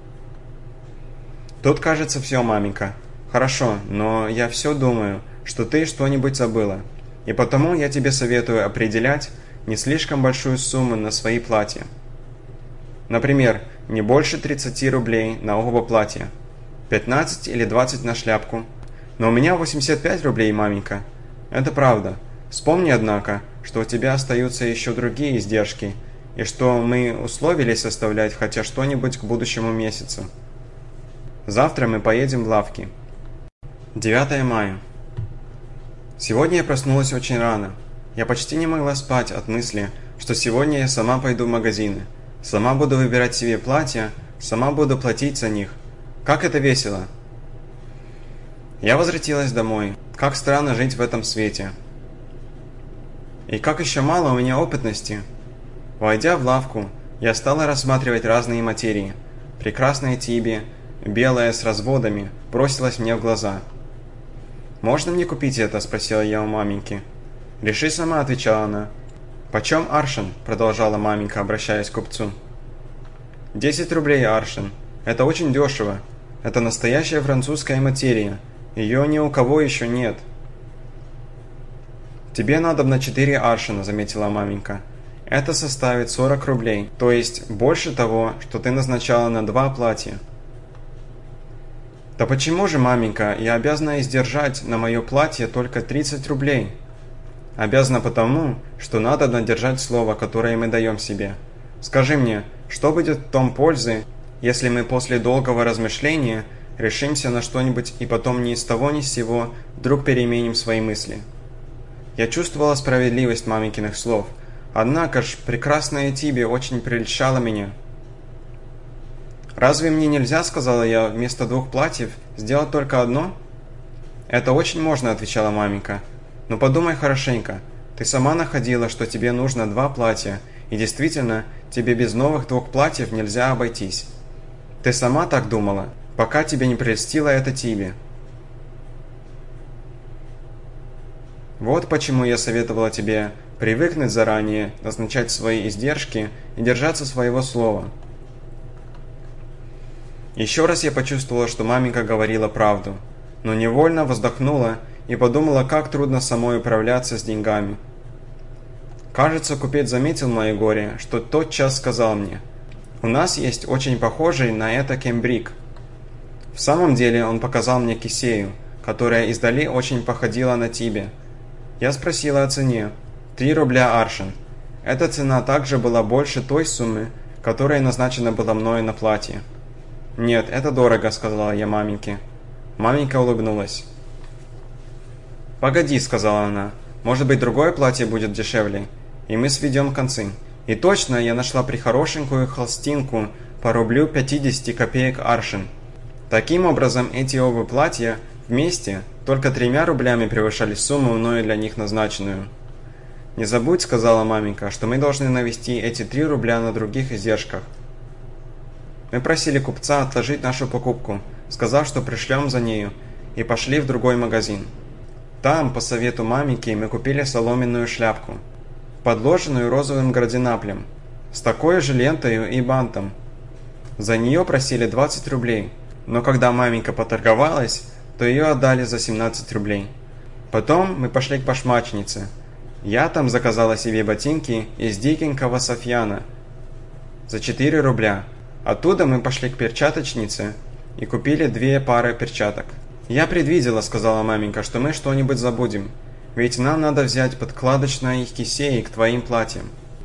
Тут, кажется, все, маменька. Хорошо, но я все думаю, что ты что-нибудь забыла. И потому я тебе советую определять не слишком большую сумму на свои платья. Например, не больше 30 рублей на оба платья. 15 или 20 на шляпку. Но у меня 85 рублей, маменька. Это правда. Вспомни, однако, что у тебя остаются еще другие издержки, и что мы условились оставлять хотя что-нибудь к будущему месяцу. Завтра мы поедем в лавки. 9 мая. Сегодня я проснулась очень рано. Я почти не могла спать от мысли, что сегодня я сама пойду в магазины. Сама буду выбирать себе платья, сама буду платить за них. Как это весело! Я возвратилась домой. Как странно жить в этом свете. И как еще мало у меня опытности. Войдя в лавку, я стала рассматривать разные материи. Прекрасная тиби, белая с разводами, бросилась мне в глаза. «Можно мне купить это?» – спросила я у маменьки. «Реши сама», – отвечала она. «Почем аршин?» – продолжала маменька, обращаясь к купцу. 10 рублей аршин. Это очень дешево. Это настоящая французская материя. Ее ни у кого еще нет. «Тебе надо на 4 аршина», – заметила маменька. «Это составит 40 рублей, то есть больше того, что ты назначала на 2 платья». «Да почему же, маменька, я обязана издержать на мое платье только 30 рублей?» «Обязана потому, что надо надержать слово, которое мы даем себе. Скажи мне, что будет в том пользы, если мы после долгого размышления решимся на что-нибудь и потом ни с того ни с сего вдруг переменим свои мысли?» Я чувствовала справедливость маменькиных слов, однако ж прекрасная Тиби очень прельщала меня. «Разве мне нельзя, — сказала я, — вместо 2 платьев сделать только одно?» «Это очень можно, — отвечала маменька. Но подумай хорошенько. Ты сама находила, что тебе нужно 2 платья, и действительно, тебе без новых 2 платьев нельзя обойтись. Ты сама так думала, пока тебе не прельстила эта Тиби. Вот почему я советовала тебе привыкнуть заранее, назначать свои издержки и держаться своего слова». Еще раз я почувствовала, что маменька говорила правду, но невольно вздохнула и подумала, как трудно самой управляться с деньгами. Кажется, купец заметил мое горе, что тотчас сказал мне: «У нас есть очень похожий на это кембрик». В самом деле он показал мне кисею, которая издали очень походила на Тибе. Я спросила о цене. 3 рубля аршин. Эта цена также была больше той суммы, которая назначена была мною на платье. «Нет, это дорого», — сказала я маменьке. Маменька улыбнулась. «Погоди», — сказала она, — «может быть, другое платье будет дешевле, и мы сведем концы». И точно я нашла прихорошенькую холстинку по рублю 50 копеек аршин. Таким образом, эти оба платья вместе только 3 рублями превышали сумму, мною для них назначенную. «Не забудь», — сказала маменька, — «что мы должны навести эти 3 рубля на других издержках». Мы просили купца отложить нашу покупку, сказав, что пришлем за нею, и пошли в другой магазин. Там, по совету маменьки, мы купили соломенную шляпку, подложенную розовым гарденаплем, с такой же лентою и бантом. За нее просили 20 рублей, но когда маменька поторговалась, то ее отдали за 17 рублей. Потом мы пошли к башмачнице. Я там заказала себе ботинки из дикенького софьяна за 4 рубля. Оттуда мы пошли к перчаточнице и купили 2 пары перчаток. «Я предвидела, — сказала маменька, — что мы что-нибудь забудем, ведь нам надо взять подкладочные кисеи к твоим платьям».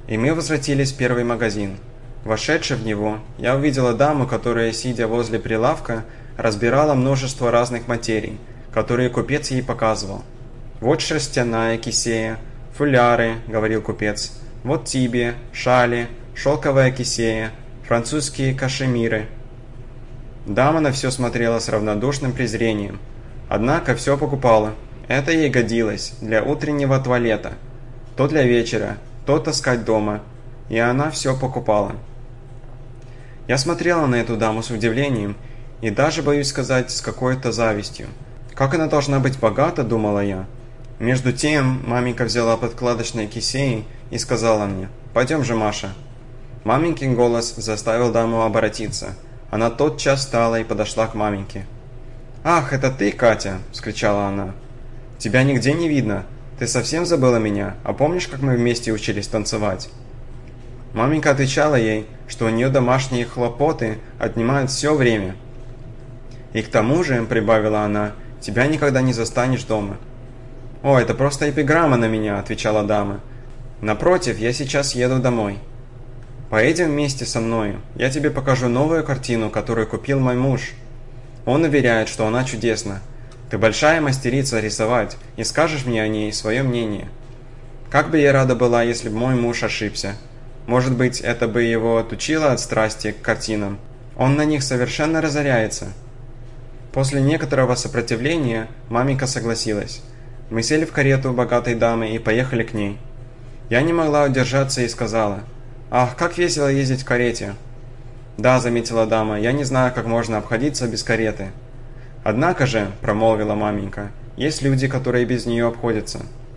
И мы возвратились в первый магазин. Вошедши в него, я увидела даму, которая, сидя возле прилавка, разбирала множество разных материй, которые купец ей показывал. «Вот шерстяная кисея, фуляры», — говорил купец, «вот тибия, шали, шелковая кисея, французские кашемиры». Дама на все смотрела с равнодушным презрением. Однако все покупала. Это ей годилось для утреннего туалета. То для вечера, то таскать дома. И она все покупала. Я смотрела на эту даму с удивлением и даже, боюсь сказать, с какой-то завистью. Как она должна быть богата, думала я. Между тем маменька взяла подкладочные кисеи и сказала мне: «Пойдем же, Маша». Маменькин голос заставил даму оборотиться. Она тотчас встала и подошла к маменьке. «Ах, это ты, Катя!» – вскричала она. «Тебя нигде не видно. Ты совсем забыла меня? А помнишь, как мы вместе учились танцевать?» Маменька отвечала ей, что у нее домашние хлопоты отнимают все время. «И к тому же, – прибавила она, – тебя никогда не застанешь дома». «О, это просто эпиграмма на меня», – отвечала дама. «Напротив, я сейчас еду домой. Поедем вместе со мною. Я тебе покажу новую картину, которую купил мой муж. Он уверяет, что она чудесна. Ты большая мастерица рисовать, и скажешь мне о ней свое мнение. Как бы я рада была, если бы мой муж ошибся. Может быть, это бы его отучило от страсти к картинам. Он на них совершенно разоряется». После некоторого сопротивления маменька согласилась. Мы сели в карету богатой дамы и поехали к ней. Я не могла удержаться и сказала: «Ах, как весело ездить в карете!» «Да», — заметила дама, — «я не знаю, как можно обходиться без кареты». «Однако же», — промолвила маменька, — «есть люди, которые без нее обходятся».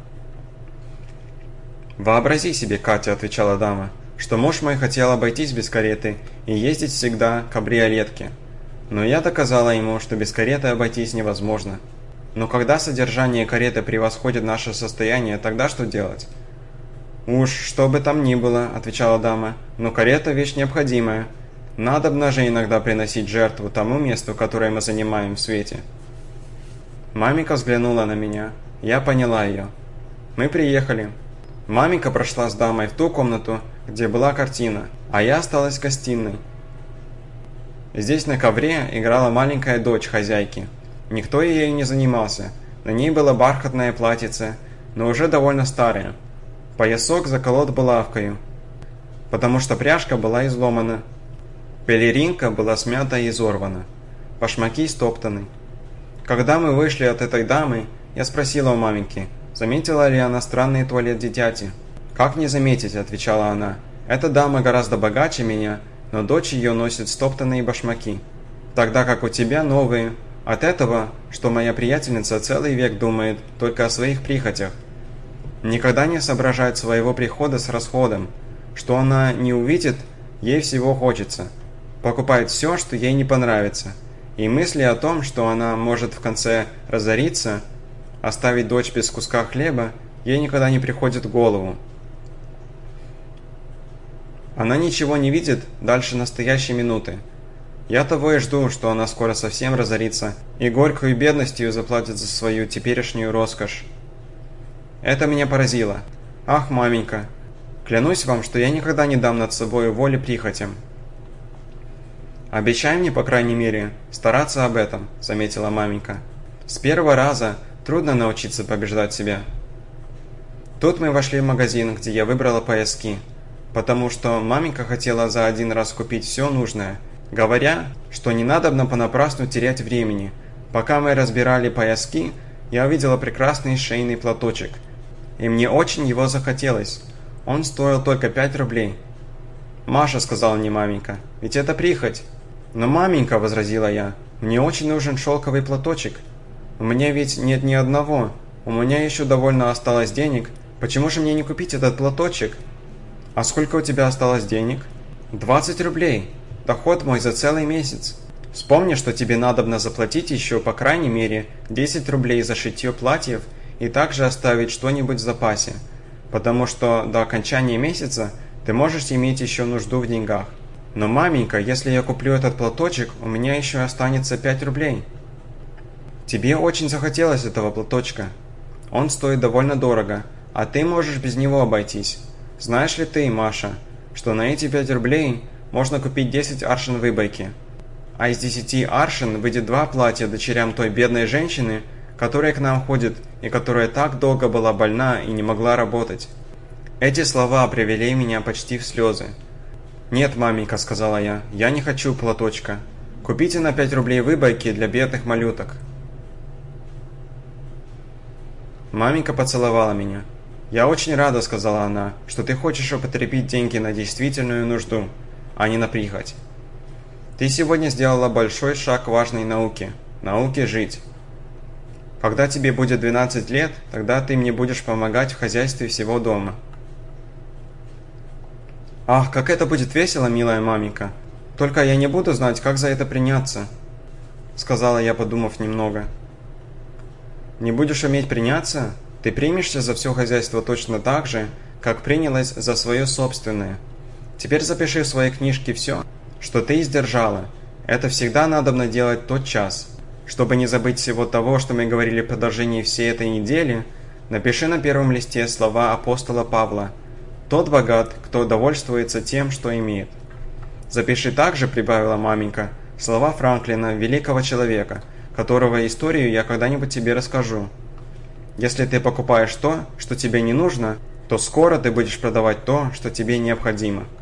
«Вообрази себе, Катя», — отвечала дама, — «что муж мой хотел обойтись без кареты и ездить всегда в кабриолетке. Но я доказала ему, что без кареты обойтись невозможно. Но когда содержание кареты превосходит наше состояние, тогда что делать?» «Уж что бы там ни было», — отвечала дама, — «но карета — вещь необходимая. Надобно же иногда приносить жертву тому месту, которое мы занимаем в свете». Маменька взглянула на меня. Я поняла ее. Мы приехали. Маменька прошла с дамой в ту комнату, где была картина, а я осталась в гостиной. Здесь на ковре играла маленькая дочь хозяйки. Никто ею не занимался. На ней было бархатное платьице, но уже довольно старое. Поясок заколот булавкою, потому что пряжка была изломана. Пелеринка была смята и изорвана. Башмаки стоптаны. Когда мы вышли от этой дамы, я спросила у маменьки, заметила ли она странный туалет дитяти. «Как не заметить?» – отвечала она. «Эта дама гораздо богаче меня, но дочь ее носит стоптанные башмаки, тогда как у тебя новые. От этого, что моя приятельница целый век думает только о своих прихотях. Никогда не соображает своего прихода с расходом. Что она не увидит, ей всего хочется. Покупает все, что ей не понравится. И мысли о том, что она может в конце разориться, оставить дочь без куска хлеба, ей никогда не приходит в голову. Она ничего не видит дальше настоящей минуты. Я того и жду, что она скоро совсем разорится и горькую бедностью заплатит за свою теперешнюю роскошь». Это меня поразило. «Ах, маменька, клянусь вам, что я никогда не дам над собой воли прихотям». «Обещай мне, по крайней мере, стараться об этом», — заметила маменька. «С первого раза трудно научиться побеждать себя». Тут мы вошли в магазин, где я выбрала пояски, потому что маменька хотела за один раз купить все нужное, говоря, что не надобно понапрасну терять времени. Пока мы разбирали пояски, я увидела прекрасный шейный платочек, и мне очень его захотелось. Он стоил только 5 рублей. «Маша», — сказала мне маменька, — «ведь это прихоть». «Но, маменька», — возразила я, — «мне очень нужен шелковый платочек. У меня ведь нет ни одного. У меня еще довольно осталось денег. Почему же мне не купить этот платочек?» «А сколько у тебя осталось денег?» 20 рублей. Доход мой за целый месяц. Вспомни, что тебе надобно заплатить еще по крайней мере 10 рублей за шитье платьев и также оставить что-нибудь в запасе, потому что до окончания месяца ты можешь иметь еще нужду в деньгах. Но, маменька, если я куплю этот платочек, у меня еще останется 5 рублей. Тебе очень захотелось этого платочка. Он стоит довольно дорого, а ты можешь без него обойтись. Знаешь ли ты, Маша, что на эти 5 рублей можно купить 10 аршин выбойки, а из 10 аршин выйдет 2 платья дочерям той бедной женщины, которая к нам ходит и которая так долго была больна и не могла работать. Эти слова привели меня почти в слезы. «Нет, маменька», — сказала я не хочу платочка. Купите на 5 рублей выбойки для бедных малюток». Маменька поцеловала меня. «Я очень рада», — сказала она, — «что ты хочешь употребить деньги на действительную нужду, а не на прихоть. Ты сегодня сделала большой шаг к важной науке жить. Когда тебе будет 12 лет, тогда ты мне будешь помогать в хозяйстве всего дома». «Ах, как это будет весело, милая маменька! Только я не буду знать, как за это приняться», — сказала я, подумав немного. «Не будешь уметь приняться? Ты примешься за все хозяйство точно так же, как принялась за свое собственное. Теперь запиши в своей книжке все, что ты издержала. Это всегда надобно делать тотчас. Чтобы не забыть всего того, что мы говорили в продолжении всей этой недели, напиши на первом листе слова апостола Павла: «Тот богат, кто довольствуется тем, что имеет». Запиши также, прибавила маменька, слова Франклина, великого человека, которого историю я когда-нибудь тебе расскажу. Если ты покупаешь то, что тебе не нужно, то скоро ты будешь продавать то, что тебе необходимо.